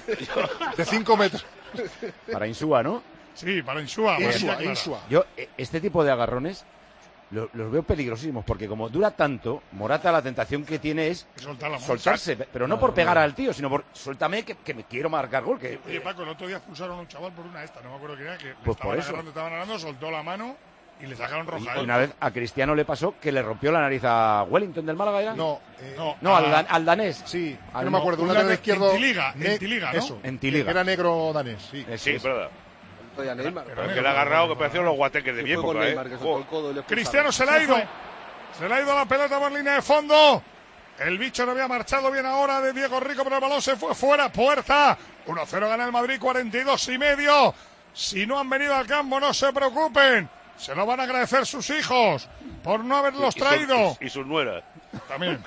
De cinco metros. Para Insúa, ¿no? Sí, para Insúa. Insúa, Insúa. Yo, este tipo de agarrones los, los veo peligrosísimos, porque como dura tanto, Morata la tentación que tiene es soltarse, pero no por pegar al tío, sino por suéltame que, que me quiero marcar gol. Que, Oye, Paco, el otro día expulsaron a un chaval por una esta, no me acuerdo quién era, que pues le estaban agarrando, estaban agarrando, soltó la mano y le sacaron roja. Y una vez a Cristiano le pasó que le rompió la nariz a Wellington del Málaga, ¿era? No, eh, no, no a... al, dan, al danés. Sí, al, no me acuerdo, un lateral izquierdo. En Tiliga, en Tiliga, ¿no? Eso, en Tiliga. Era negro danés, sí. Eh, sí, es verdad. Pero, pero, pero que le ha agarrado que parecían los guateques de mi época, Neymar, eh. Oh. Cristiano se le ha ido. Se le ha ido la pelota por línea de fondo. El bicho no había marchado bien ahora de Diego Rico, pero el balón se fue fuera. Puerta. uno cero gana el Madrid, cuarenta y dos y medio. Si no han venido al campo, no se preocupen. Se lo van a agradecer sus hijos por no haberlos y, y traído. Su, y, y sus nueras. También.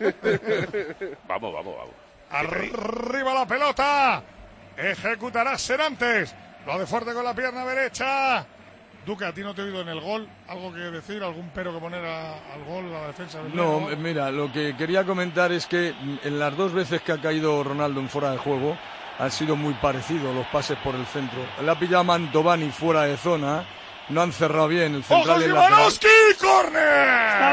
Vamos, vamos, vamos. Arriba la pelota. Ejecutará Serantes. Lo de fuerte con la pierna derecha. Duque, a ti no te he oído en el gol. ¿Algo que decir? ¿Algún pero que poner a, al gol, a la defensa del No, Leo? Mira, lo que quería comentar es que en las dos veces que ha caído Ronaldo en fuera de juego han sido muy parecidos los pases por el centro. Le ha pillado Mantovani fuera de zona. No han cerrado bien el central y el lateral. ¡Córner! Está Bale en el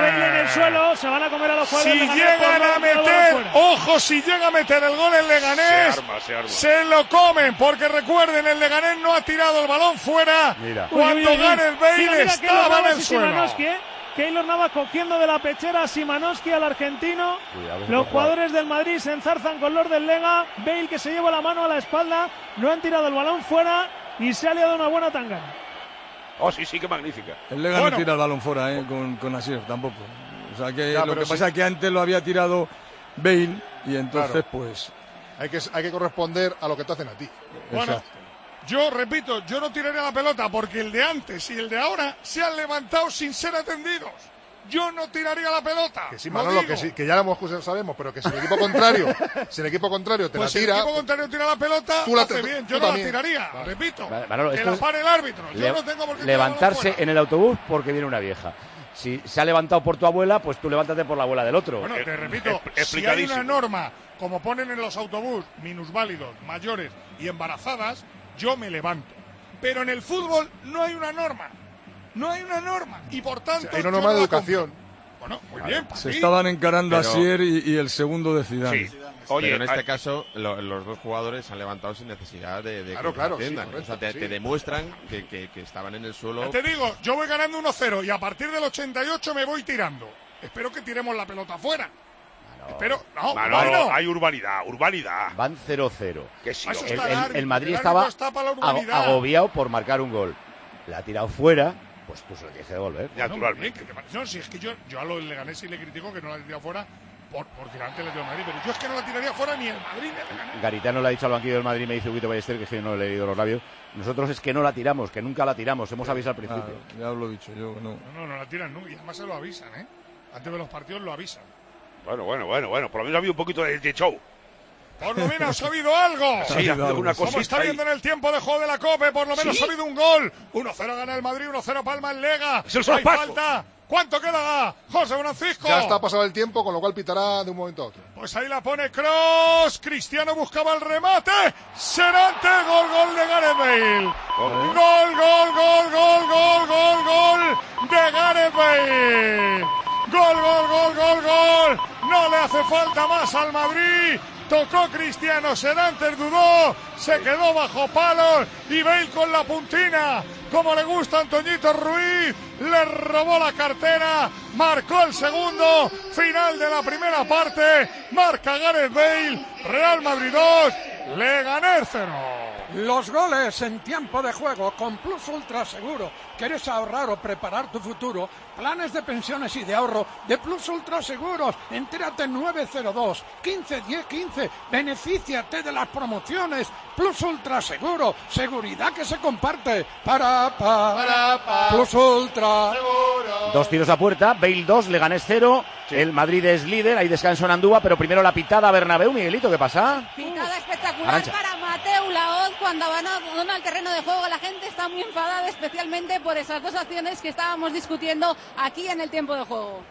suelo, se van a comer a los jugadores. Si de Leganés llegan por a la- meter, ojo, si llega a meter el gol en Leganés, Se arma, se arma. se lo comen, porque recuerden, el Leganés no ha tirado el balón fuera. Mira. Cuando Uy, uy, uy. Gareth Mira, Bale mira, estaba Keylor en Navas el y suelo. Szymanowski, ¿eh? Keylor Navas cogiendo de la pechera a Szymanowski, al argentino. Cuidado, que se Los puede jugar. jugadores del Madrid se enzarzan con los del Lega. Bale, que se lleva la mano a la espalda, no han tirado el balón fuera y se ha liado una buena tangana. Oh, sí, sí, qué magnífica. El Lega Bueno. no tira el balón fuera, ¿eh? Con, con Asier tampoco. O sea que Ya, lo pero que sí. pasa es que antes lo había tirado Bale y entonces Claro. pues... Hay que, hay que corresponder a lo que te hacen a ti. Bueno, Exacto. yo repito, yo no tiraría la pelota porque el de antes y el de ahora se han levantado sin ser atendidos. Yo no tiraría la pelota. Que sí, lo Manolo, digo. que, sí, que ya lo hemos ya sabemos, pero que si el equipo contrario, si el equipo contrario te Pues la si tira, el equipo contrario tira la pelota, tú la- hace bien. Yo tú no también. la tiraría, Vale. repito. Vale, Manolo, que esto la es pare el árbitro. Yo Le- no tengo por qué tirar levantarse la bola en el autobús porque viene una vieja. Si se ha levantado por tu abuela, pues tú levántate por la abuela del otro. Bueno, te repito, si hay explicadísimo. una norma, como ponen en los autobús, minusválidos, mayores y embarazadas, yo me levanto. Pero en el fútbol no hay una norma. No hay una norma. Y por tanto. hay una yo norma no de la educación. cumplo. Bueno, muy bien. Se sí. estaban encarando Pero- a Asier y, y el segundo de Zidane. Sí. Pero Oye, en este hay- caso, lo- los dos jugadores se han levantado sin necesidad de, de Claro, que claro, los atiendan. sí, correcto, o sea, te, sí. te demuestran que, que- que estaban en el suelo. Ya te digo, yo voy ganando uno cero y a partir del ochenta y ocho me voy tirando. Espero que tiremos la pelota fuera. Espero. No, Manolo, bueno. hay urbanidad, urbanidad. Van cero cero. Que sí, Eso hombre. El, está el- árbitro, el Madrid el estaba árbitro está para la ago- urbanidad. agobiado por marcar un gol. La ha tirado fuera, pues tú se lo tienes que devolver. Naturalmente. No, ¿qué te parece? No, si es que yo, yo a lo del Leganés sí le critico que no la ha tirado fuera por, por tirar ante el Atlético de Madrid, pero yo es que no la tiraría fuera ni el Madrid ni el Leganés. Garitano le ha dicho al banquillo del Madrid, me dice Huguito Ballester, que es que yo no le he leído los labios. Nosotros es que no la tiramos, que nunca la tiramos, hemos avisado al principio. Ah, ya os lo he dicho yo, que no. No, no, no la tiran nunca y además se lo avisan, ¿eh? Antes de los partidos lo avisan. Bueno, bueno, bueno, bueno. Por lo menos ha habido un poquito de, de show. Por lo menos ha habido algo. Sí, ha habido alguna Como cosita está ahí. viendo en el tiempo de juego de la COPE, por lo menos ¿Sí? ha habido un gol. uno cero gana el Madrid, uno cero palma el Lega. Es el No hay sorpaso. falta. ¿Cuánto queda, José Francisco? Ya está pasado el tiempo, con lo cual pitará de un momento a otro. Pues ahí la pone Cross. Cristiano buscaba el remate. Serante, gol, gol de Gareth Bale. Gol, gol, gol, gol, gol, gol, gol de Gareth Bale. Gol, gol, gol, gol, gol. No le hace falta más al Madrid. Tocó Cristiano, Serantes dudó, se quedó bajo palos y Bale con la puntina, como le gusta a Antoñito Ruiz, le robó la cartera, marcó el segundo, final de la primera parte, marca Gareth Bale, Real Madrid dos, Leganés cero. Los goles en tiempo de juego con Plus Ultra Seguro. ¿Quieres ahorrar o preparar tu futuro? Planes de pensiones y de ahorro de Plus Ultra Seguros. Entérate nueve cero dos, quince diez quince. Benefíciate de las promociones. Plus Ultra Seguro. Seguridad que se comparte. Para, pa. Para, pa. Plus Ultra. Dos tiros a puerta, Bale dos, Leganés cero. El Madrid es líder, hay descanso en Andúa, pero primero la pitada a Bernabéu. Miguelito, ¿qué pasa? Pintada espectacular Arantxa. para Mateu Laoz cuando abandona el terreno de juego. La gente está muy enfadada, especialmente por esas dos acciones que estábamos discutiendo aquí en el tiempo de juego.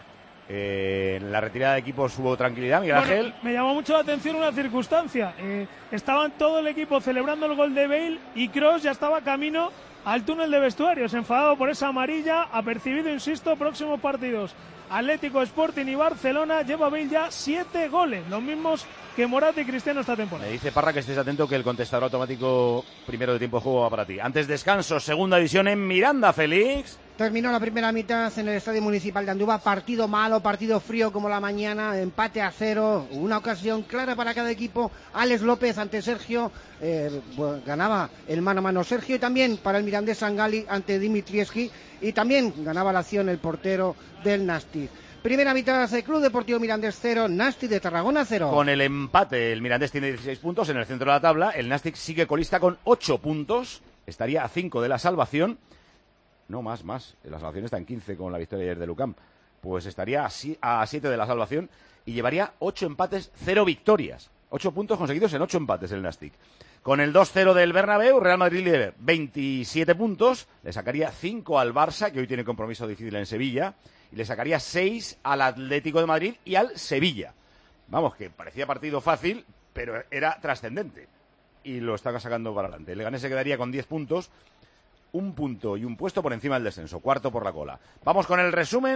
Eh, en la retirada de equipos hubo tranquilidad, Miguel Bueno, Ángel. me llamó mucho la atención una circunstancia. Eh, estaban todo el equipo celebrando el gol de Bale y Kroos ya estaba camino al túnel de vestuarios, enfadado por esa amarilla, apercibido, insisto, próximos partidos. Atlético, Sporting y Barcelona, lleva Bale ya siete goles, los mismos que Morata y Cristiano esta temporada. Me dice Parra que estés atento, que el contestador automático primero de tiempo de juego va para ti. Antes descanso, segunda división en Miranda, Félix. Terminó la primera mitad en el Estadio Municipal de Andúba, partido malo, partido frío como la mañana, empate a cero, una ocasión clara para cada equipo. Alex López ante Sergio, eh, bueno, ganaba el mano a mano Sergio, y también para el Mirandés Sangali ante Dimitrievski, y también ganaba la acción el portero del Nástic. Primera mitad del Club Deportivo Mirandés cero, Nástic de Tarragona cero. Con el empate, el Mirandés tiene dieciséis puntos en el centro de la tabla, el Nástic sigue colista con ocho puntos, estaría a cinco de la salvación. No, más, más. La salvación está en quince con la victoria ayer de Lucam. Pues estaría a siete de la salvación y llevaría ocho empates, cero victorias. ocho puntos conseguidos en ocho empates el Nástic. Con el dos cero del Bernabéu, Real Madrid líder, veintisiete puntos. Le sacaría cinco al Barça, que hoy tiene compromiso difícil en Sevilla. Y le sacaría seis al Atlético de Madrid y al Sevilla. Vamos, que parecía partido fácil, pero era trascendente. Y lo está sacando para adelante. El Leganés se quedaría con diez puntos. Un punto y un puesto por encima del descenso, cuarto por la cola. Vamos con el resumen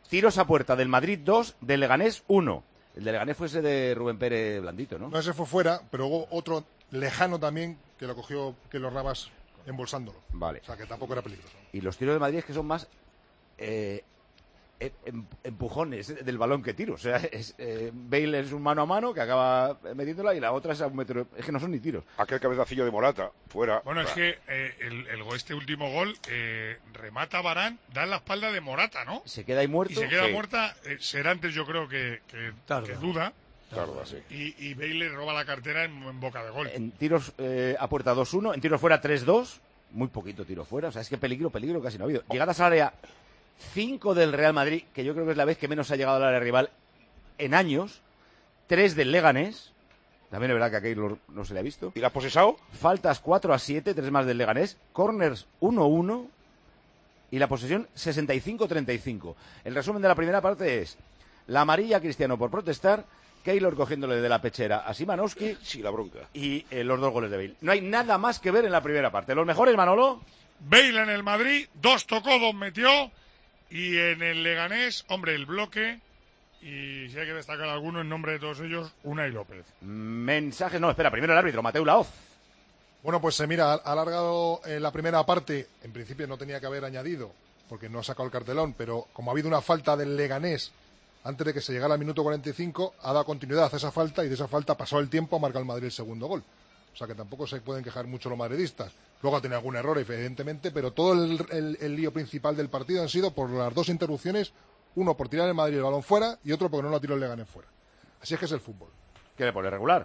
tiros a puerta del Madrid dos, del Leganés uno. El de Leganés fue ese de Rubén Pérez Blandito, ¿no? No, ese fue fuera, pero hubo otro lejano también que lo cogió Keylor Navas embolsándolo. Vale. O sea, que tampoco era peligroso. Y los tiros de Madrid es que son más eh, em, empujones del balón que tiros. O sea, es, eh, Bale es un mano a mano que acaba metiéndola y la otra es a un metro. Es que no son ni tiros. Aquel cabezacillo de Morata, fuera. Bueno, es que eh, el, el, este último gol eh, remata Varane, da en la espalda de Morata, ¿no? Se queda ahí muerto. Y se queda sí. muerta, eh, Serantes yo creo que, que, que duda. Tarda, sí. Y, y Bale le roba la cartera en, en boca de gol. En tiros eh, a puerta dos uno, en tiros fuera tres dos, muy poquito tiro fuera, o sea, es que peligro, peligro casi no ha habido. Llegadas al área cinco del Real Madrid, que yo creo que es la vez que menos ha llegado al área rival en años, tres del Leganés, también es verdad que a Keylor no se le ha visto. ¿Y la has posesado? Faltas cuatro a siete, tres más del Leganés, corners uno uno y la posesión sesenta y cinco treinta y cinco. El resumen de la primera parte es la amarilla a Cristiano por protestar, Keylor cogiéndole de la pechera a Szymanowski. Sí, la bronca. Y eh, los dos goles de Bale. No hay nada más que ver en la primera parte. Los mejores, Manolo. Bale en el Madrid, dos tocó, dos metió. Y en el Leganés, hombre, el bloque. Y si hay que destacar alguno en nombre de todos ellos, Unai López. Mensajes, no, espera, primero el árbitro, Mateu Laoz. Bueno, pues se mira, ha alargado eh, la primera parte. En principio no tenía que haber añadido, porque no ha sacado el cartelón, pero como ha habido una falta del Leganés antes de que se llegara al minuto cuarenta y cinco, ha dado continuidad a esa falta y de esa falta, pasado el tiempo, ha marcado el Madrid el segundo gol. O sea que tampoco se pueden quejar mucho los madridistas. Luego ha tenido algún error, evidentemente, pero todo el, el, el lío principal del partido han sido por las dos interrupciones, uno por tirar el Madrid el balón fuera y otro porque no lo tiró el Leganés fuera. Así es que es el fútbol. ¿Qué le pone regular?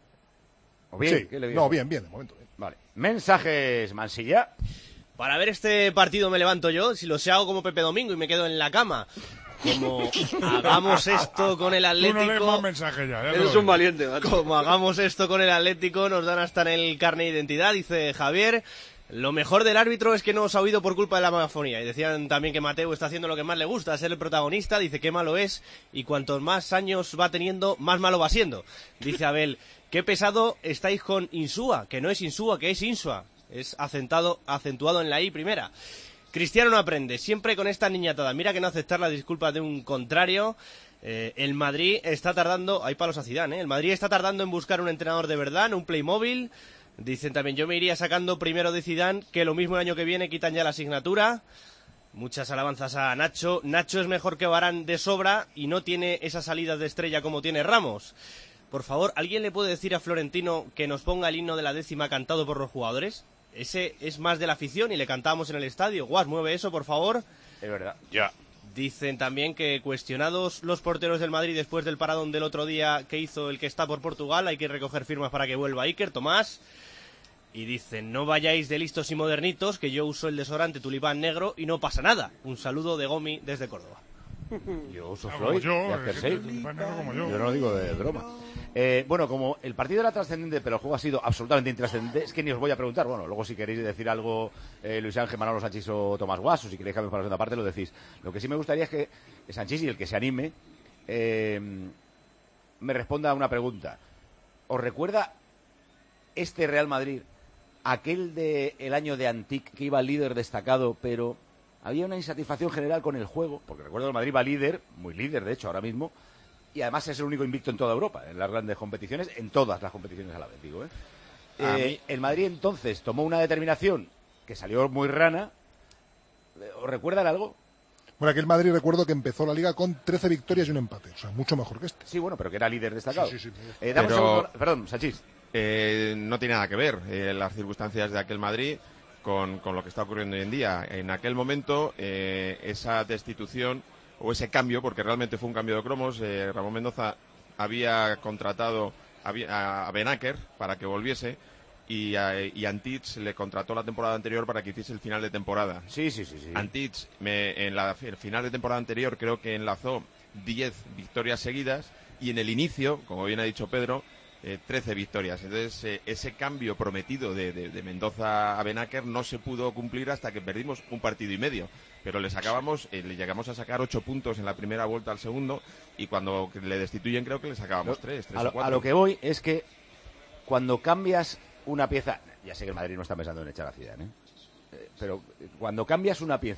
¿O bien? Sí. ¿Qué le no, bien, bien, de momento. Bien. Vale. Mensajes, Mansilla. Para ver este partido me levanto yo, si lo sé hago como Pepe Domingo y me quedo en la cama. Como hagamos esto con el Atlético... Tú no lees más mensajes ya. ya Eres un valiente, ¿vale? Como hagamos esto con el Atlético, nos dan hasta en el carnet de identidad, dice Javier. Lo mejor del árbitro es que no os ha oído por culpa de la megafonía. Y decían también que Mateu está haciendo lo que más le gusta, ser el protagonista. Dice qué malo es y cuantos más años va teniendo, más malo va siendo. Dice Abel, qué pesado estáis con Insúa, que no es Insúa, que es Insua. Es acentado, acentuado en la I primera. Cristiano no aprende, siempre con esta niñatada. Mira que no aceptar las disculpas de un contrario. Eh, el Madrid está tardando, hay palos a Zidane, ¿eh? El Madrid está tardando en buscar un entrenador de verdad, no un Playmobil. Dicen también, yo me iría sacando primero de Zidane, que lo mismo el año que viene quitan ya la asignatura. Muchas alabanzas a Nacho. Nacho es mejor que Varane de sobra y no tiene esas salidas de estrella como tiene Ramos. Por favor, ¿alguien le puede decir a Florentino que nos ponga el himno de la décima cantado por los jugadores? Ese es más de la afición y le cantábamos en el estadio. Guas, mueve eso, por favor. Es verdad. Ya. Dicen también que cuestionados los porteros del Madrid después del paradón del otro día que hizo el que está por Portugal, hay que recoger firmas para que vuelva Iker, Tomás. Y dicen, no vayáis de listos y modernitos, que yo uso el desodorante tulipán negro y no pasa nada. Un saludo de Gomi desde Córdoba. Yo uso Ah, Floyd, como yo, de After es Sale. tulipán negro como yo. Yo no lo digo de broma. Eh, bueno, como el partido era trascendente, pero el juego ha sido absolutamente intrascendente, es que ni os voy a preguntar. Bueno, luego si queréis decir algo, eh, Luis Ángel, Manolo Sanchís o Tomás Guas, o si queréis cambiar para la segunda parte, lo decís. Lo que sí me gustaría es que Sanchís y el que se anime eh, me responda a una pregunta. ¿Os recuerda este Real Madrid, aquel de el año de Antic, que iba líder destacado, pero había una insatisfacción general con el juego? Porque recuerdo que el Madrid va líder, muy líder de hecho ahora mismo, y además es el único invicto en toda Europa, en las grandes competiciones, en todas las competiciones a la vez, digo, ¿eh? Eh, el Madrid entonces tomó una determinación que salió muy rana. ¿Os recuerdan algo? Bueno, aquel Madrid recuerdo que empezó la Liga con trece victorias y un empate, o sea, mucho mejor que este. Sí, bueno, pero que era líder destacado. Sí, sí, sí. Eh, dame un Pero- segundo, perdón, Sanchís. Eh, no tiene nada que ver eh, las circunstancias de aquel Madrid con, con lo que está ocurriendo hoy en día. En aquel momento, eh, esa destitución o ese cambio, porque realmente fue un cambio de cromos, eh, Ramón Mendoza había contratado a, a Benaker para que volviese y, a, y Antich le contrató la temporada anterior para que hiciese el final de temporada. Sí, sí, sí. sí. Antich me, en la el final de temporada anterior creo que enlazó diez victorias seguidas y en el inicio, como bien ha dicho Pedro, eh, trece victorias. Entonces, eh, ese cambio prometido de, de, de Mendoza a Benaker no se pudo cumplir hasta que perdimos un partido y medio. Pero le sacábamos, eh, le llegamos a sacar ocho puntos en la primera vuelta al segundo y cuando le destituyen creo que le sacábamos tres, tres a, o lo, cuatro. a lo que voy es que cuando cambias una pieza, ya sé que el Madrid no está pensando en echar a Zidane, ¿eh? Eh, pero cuando cambias una pieza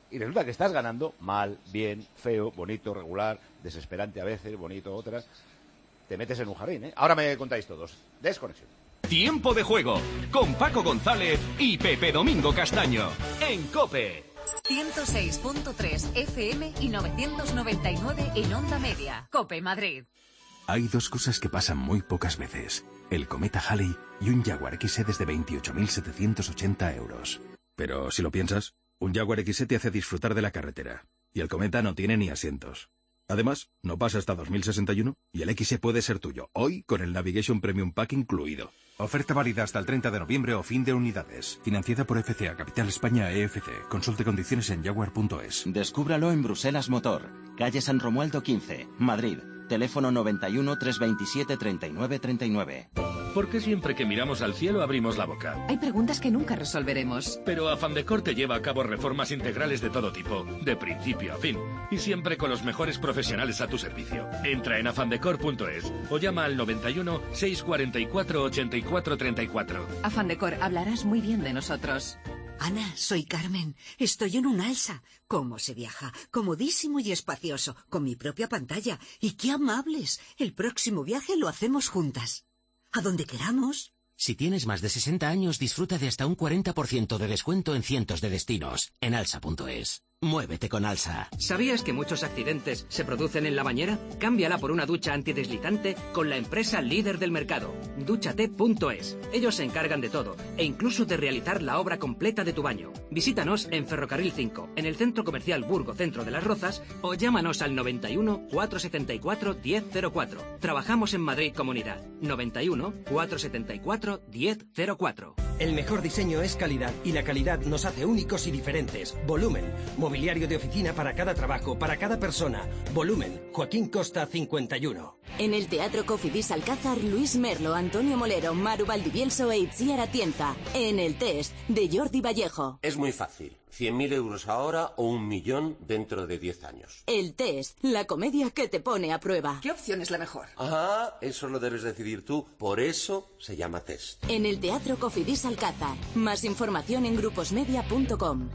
y resulta que estás ganando mal, bien, feo, bonito, regular, desesperante a veces, bonito otras, te metes en un jardín, ¿eh? Ahora me contáis todos. Desconexión. Tiempo de juego con Paco González y Pepe Domingo Castaño en COPE. ciento seis punto tres F M y novecientos noventa y nueve en Onda Media. COPE Madrid. Hay dos cosas que pasan muy pocas veces. El cometa Halley y un Jaguar X E desde veintiocho mil setecientos ochenta euros. Pero si lo piensas, un Jaguar X E te hace disfrutar de la carretera. Y el cometa no tiene ni asientos. Además, no pasa hasta dos mil sesenta y uno y el X E puede ser tuyo hoy con el Navigation Premium Pack incluido. Oferta válida hasta el treinta de noviembre o fin de unidades. Financiada por F C A Capital España E F C. Consulte condiciones en jaguar punto es. Descúbralo en Bruselas Motor, calle San Romualdo quince, Madrid. Teléfono noventa y uno, trescientos veintisiete, treinta y nueve, treinta y nueve. ¿Por qué siempre que miramos al cielo abrimos la boca? Hay preguntas que nunca resolveremos. Pero Afandecor te lleva a cabo reformas integrales de todo tipo, de principio a fin, y siempre con los mejores profesionales a tu servicio. Entra en afandecor punto es o llama al noventa y uno, seiscientos cuarenta y cuatro, ochenta y cuatro, treinta y cuatro. Afandecor, hablarás muy bien de nosotros. Ana, soy Carmen. Estoy en un alsa. ¿Cómo se viaja? Comodísimo y espacioso, con mi propia pantalla. ¡Y qué amables! El próximo viaje lo hacemos juntas. ¿A donde queramos? Si tienes más de sesenta años, disfruta de hasta un cuarenta por ciento de descuento en cientos de destinos. En alsa punto es. Muévete con Alsa. ¿Sabías que muchos accidentes se producen en la bañera? Cámbiala por una ducha antideslizante con la empresa líder del mercado, dúchate punto es. Ellos se encargan de todo e incluso de realizar la obra completa de tu baño. Visítanos en Ferrocarril cinco, en el Centro Comercial Burgo Centro de las Rozas, o llámanos al noventa y uno, cuatrocientos setenta y cuatro, diez cero cuatro. Trabajamos en Madrid Comunidad. noventa y uno, cuatrocientos setenta y cuatro, diez cero cuatro. El mejor diseño es calidad y la calidad nos hace únicos y diferentes. Volumen. Mobiliario de oficina para cada trabajo, para cada persona. Volumen. Joaquín Costa cincuenta y uno. En el Teatro Cofidis Alcázar, Luis Merlo, Antonio Molero, Maru Valdivielso e Itziar Atienza. En el test de Jordi Vallejo. Es muy fácil. cien mil euros ahora o un millón dentro de diez años. El test, la comedia que te pone a prueba. ¿Qué opción es la mejor? Ah, eso lo debes decidir tú. Por eso se llama test. En el Teatro Cofidis Alcázar. Más información en gruposmedia punto com.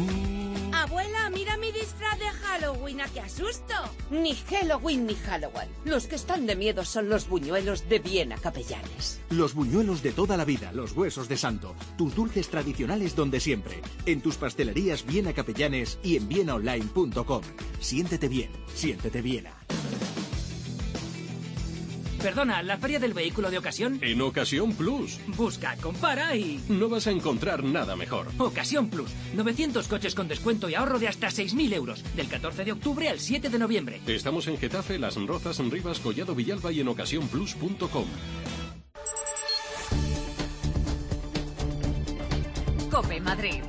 Abuela, mira mi disfraz de Halloween, ¿a qué asusto? Ni Halloween ni Halloween. Los que están de miedo son los buñuelos de Viena Capellanes. Los buñuelos de toda la vida, los huesos de santo. Tus dulces tradicionales donde siempre. En tus pastelerías Viena Capellanes y en viena online punto com. Siéntete bien, siéntete Viena. Perdona, ¿la feria del vehículo de ocasión? En Ocasión Plus. Busca, compara y... No vas a encontrar nada mejor. Ocasión Plus. novecientos coches con descuento y ahorro de hasta seis mil euros. Del catorce de octubre al siete de noviembre. Estamos en Getafe, Las Rozas, Rivas, Collado Villalba y en ocasión plus punto com. COPE Madrid.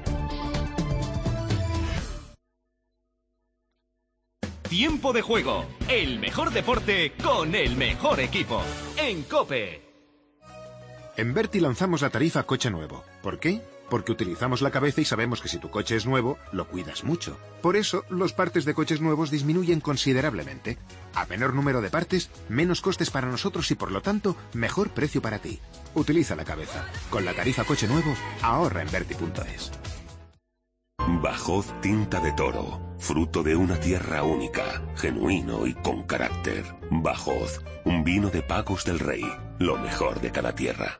Tiempo de juego, el mejor deporte con el mejor equipo. En COPE. En Berti lanzamos la tarifa coche nuevo. ¿Por qué? Porque utilizamos la cabeza y sabemos que si tu coche es nuevo, lo cuidas mucho. Por eso, los partes de coches nuevos disminuyen considerablemente. A menor número de partes, menos costes para nosotros y por lo tanto, mejor precio para ti. Utiliza la cabeza. Con la tarifa coche nuevo, ahorra en Berti punto es. Bajoz Tinta de Toro, fruto de una tierra única, genuino y con carácter. Bajoz, un vino de Pagos del Rey, lo mejor de cada tierra.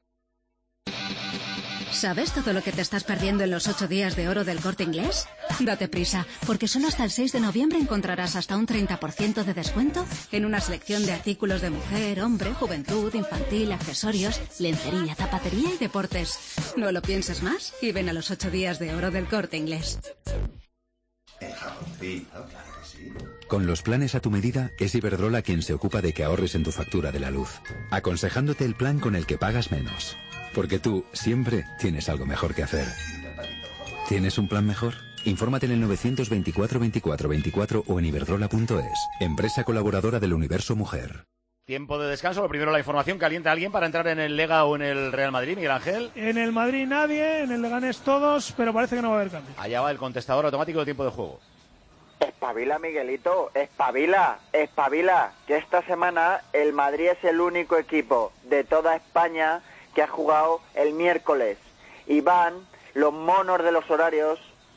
¿Sabes todo lo que te estás perdiendo en los ocho días de oro del Corte Inglés? Date prisa, porque solo hasta el seis de noviembre encontrarás hasta un treinta por ciento de descuento en una selección de artículos de mujer, hombre, juventud, infantil, accesorios, lencería, zapatería y deportes. No lo pienses más y ven a los ocho días de oro del Corte Inglés. El jamoncito, claro que sí. Con los planes a tu medida, es Iberdrola quien se ocupa de que ahorres en tu factura de la luz, aconsejándote el plan con el que pagas menos. Porque tú siempre tienes algo mejor que hacer. ¿Tienes un plan mejor? Infórmate en el novecientos veinticuatro veinticuatro veinticuatro o en iberdrola punto es. Empresa colaboradora del Universo Mujer. Tiempo de descanso. Lo primero, la información. ¿Calienta alguien para entrar en el Lega o en el Real Madrid, Miguel Ángel? En el Madrid nadie, en el Leganés todos, pero parece que no va a haber cambio. Allá va el contestador automático de tiempo de juego. Espabila, Miguelito, espabila, espabila, que esta semana el Madrid es el único equipo de toda España que ha jugado el miércoles y van los monos de los horarios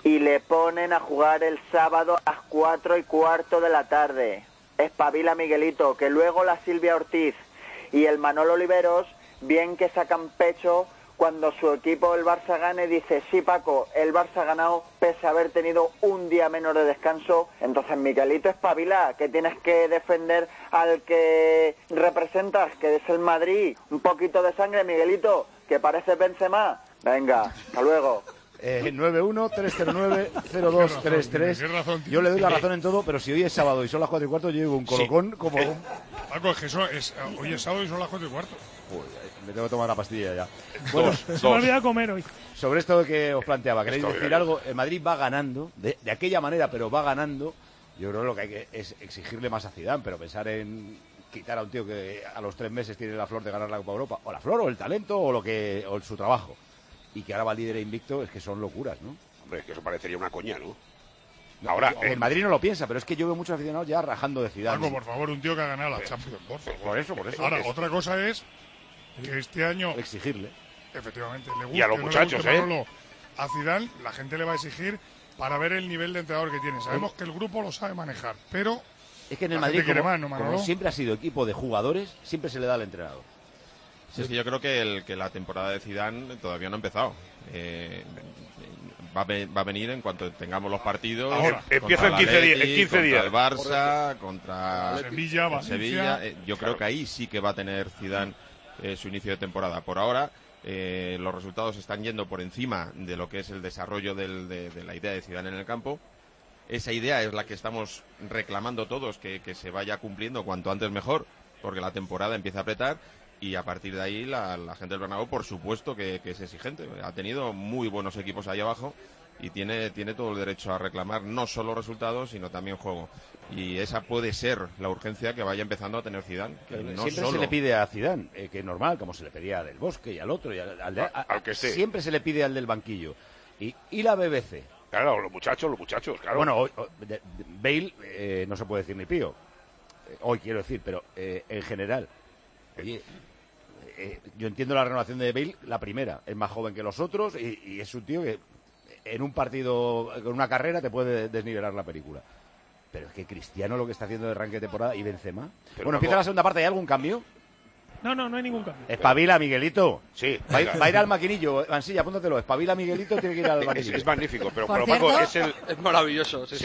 y le ponen a jugar el sábado a las cuatro y cuarto de la tarde. Espabila, Miguelito, que luego la Silvia Ortiz y el Manolo Oliveros, bien que sacan pecho cuando su equipo, el Barça, gane, dice, sí, Paco, el Barça ha ganado pese a haber tenido un día menos de descanso. Entonces, Miguelito, espabila, que tienes que defender al que representas, que es el Madrid. Un poquito de sangre, Miguelito, que parece Benzema. Venga, hasta luego. Eh, nueve uno tres cero nueve cero dos tres tres. Yo le doy la razón en todo, pero si hoy es sábado y son las cuatro y cuarto, yo llevo un colocón sí. como... Eh, Paco, es que eso es, hoy es sábado y son las cuatro y cuarto. Uy, me tengo que tomar la pastilla ya. Bueno, dos, se dos. me olvida comer hoy. Sobre esto que os planteaba, ¿queréis Esto decir bien. algo? El Madrid va ganando, de, de aquella manera, pero va ganando. Yo creo que lo que hay que es exigirle más a Zidane, pero pensar en quitar a un tío que a los tres meses tiene la flor de ganar la Copa Europa, o la flor, o el talento, o lo que o su trabajo, y que ahora va líder e invicto, es que son locuras, ¿no? Hombre, es que eso parecería una coña, ¿no? Ahora, el eh, Madrid no lo piensa, pero es que yo veo muchos aficionados ya rajando de Zidane. Paco, por favor, un tío que ha ganado la Champions, por favor. Por eso, por eso. Ahora, es... otra cosa es que este año... Exigirle. Efectivamente, le gusta, y a los no muchachos, le guste, ¿eh? Manolo, a Zidane la gente le va a exigir para ver el nivel de entrenador que tiene. Sabemos que el grupo lo sabe manejar, pero... Es que en el Madrid, como, más, ¿no, como siempre ha sido equipo de jugadores, siempre se le da al entrenador. Sí, es que yo creo que, el, que la temporada de Zidane todavía no ha empezado. Eh, va, a, va a venir en cuanto tengamos los partidos. Ahora, empieza en quince, días, en quince días. Contra el Barça, contra Sevilla, el Sevilla. Eh, yo creo claro. que ahí sí que va a tener Zidane eh, su inicio de temporada. Por ahora, eh, los resultados están yendo por encima de lo que es el desarrollo del, de, de la idea de Zidane en el campo. Esa idea es la que estamos reclamando todos, que, que se vaya cumpliendo cuanto antes mejor, porque la temporada empieza a apretar. Y a partir de ahí la, la gente del Bernabéu, por supuesto que, que es exigente. Ha tenido muy buenos equipos ahí abajo y tiene, tiene todo el derecho a reclamar no solo resultados, sino también juego. Y esa puede ser la urgencia que vaya empezando a tener Zidane. Que no siempre solo... se le pide a Zidane, eh, que es normal, como se le pedía a Del Bosque y al otro, y al, al, de, a, al que esté. Siempre se le pide al del banquillo. Y, y la B B C. Claro, los muchachos, los muchachos, claro. Bueno, hoy, hoy, de, de, Bale eh, no se puede decir ni pío. Eh, hoy quiero decir, pero eh, en general. Oye... Eh, yo entiendo la renovación de Bale, la primera, es más joven que los otros y, y es un tío que en un partido, con una carrera, te puede desnivelar la película. Pero es que Cristiano lo que está haciendo de arranque de temporada y Benzema. Pero bueno, empieza la segunda parte, ¿hay algún cambio? No, no, no hay ningún cambio. Espabila, Miguelito. Sí. Va, va a ir al maquinillo. Mansilla, apúntatelo. Espabila, Miguelito, tiene que ir al maquinillo. Es, es magnífico, pero, Por pero cierto, Paco, es el... Es maravilloso, sí, sí.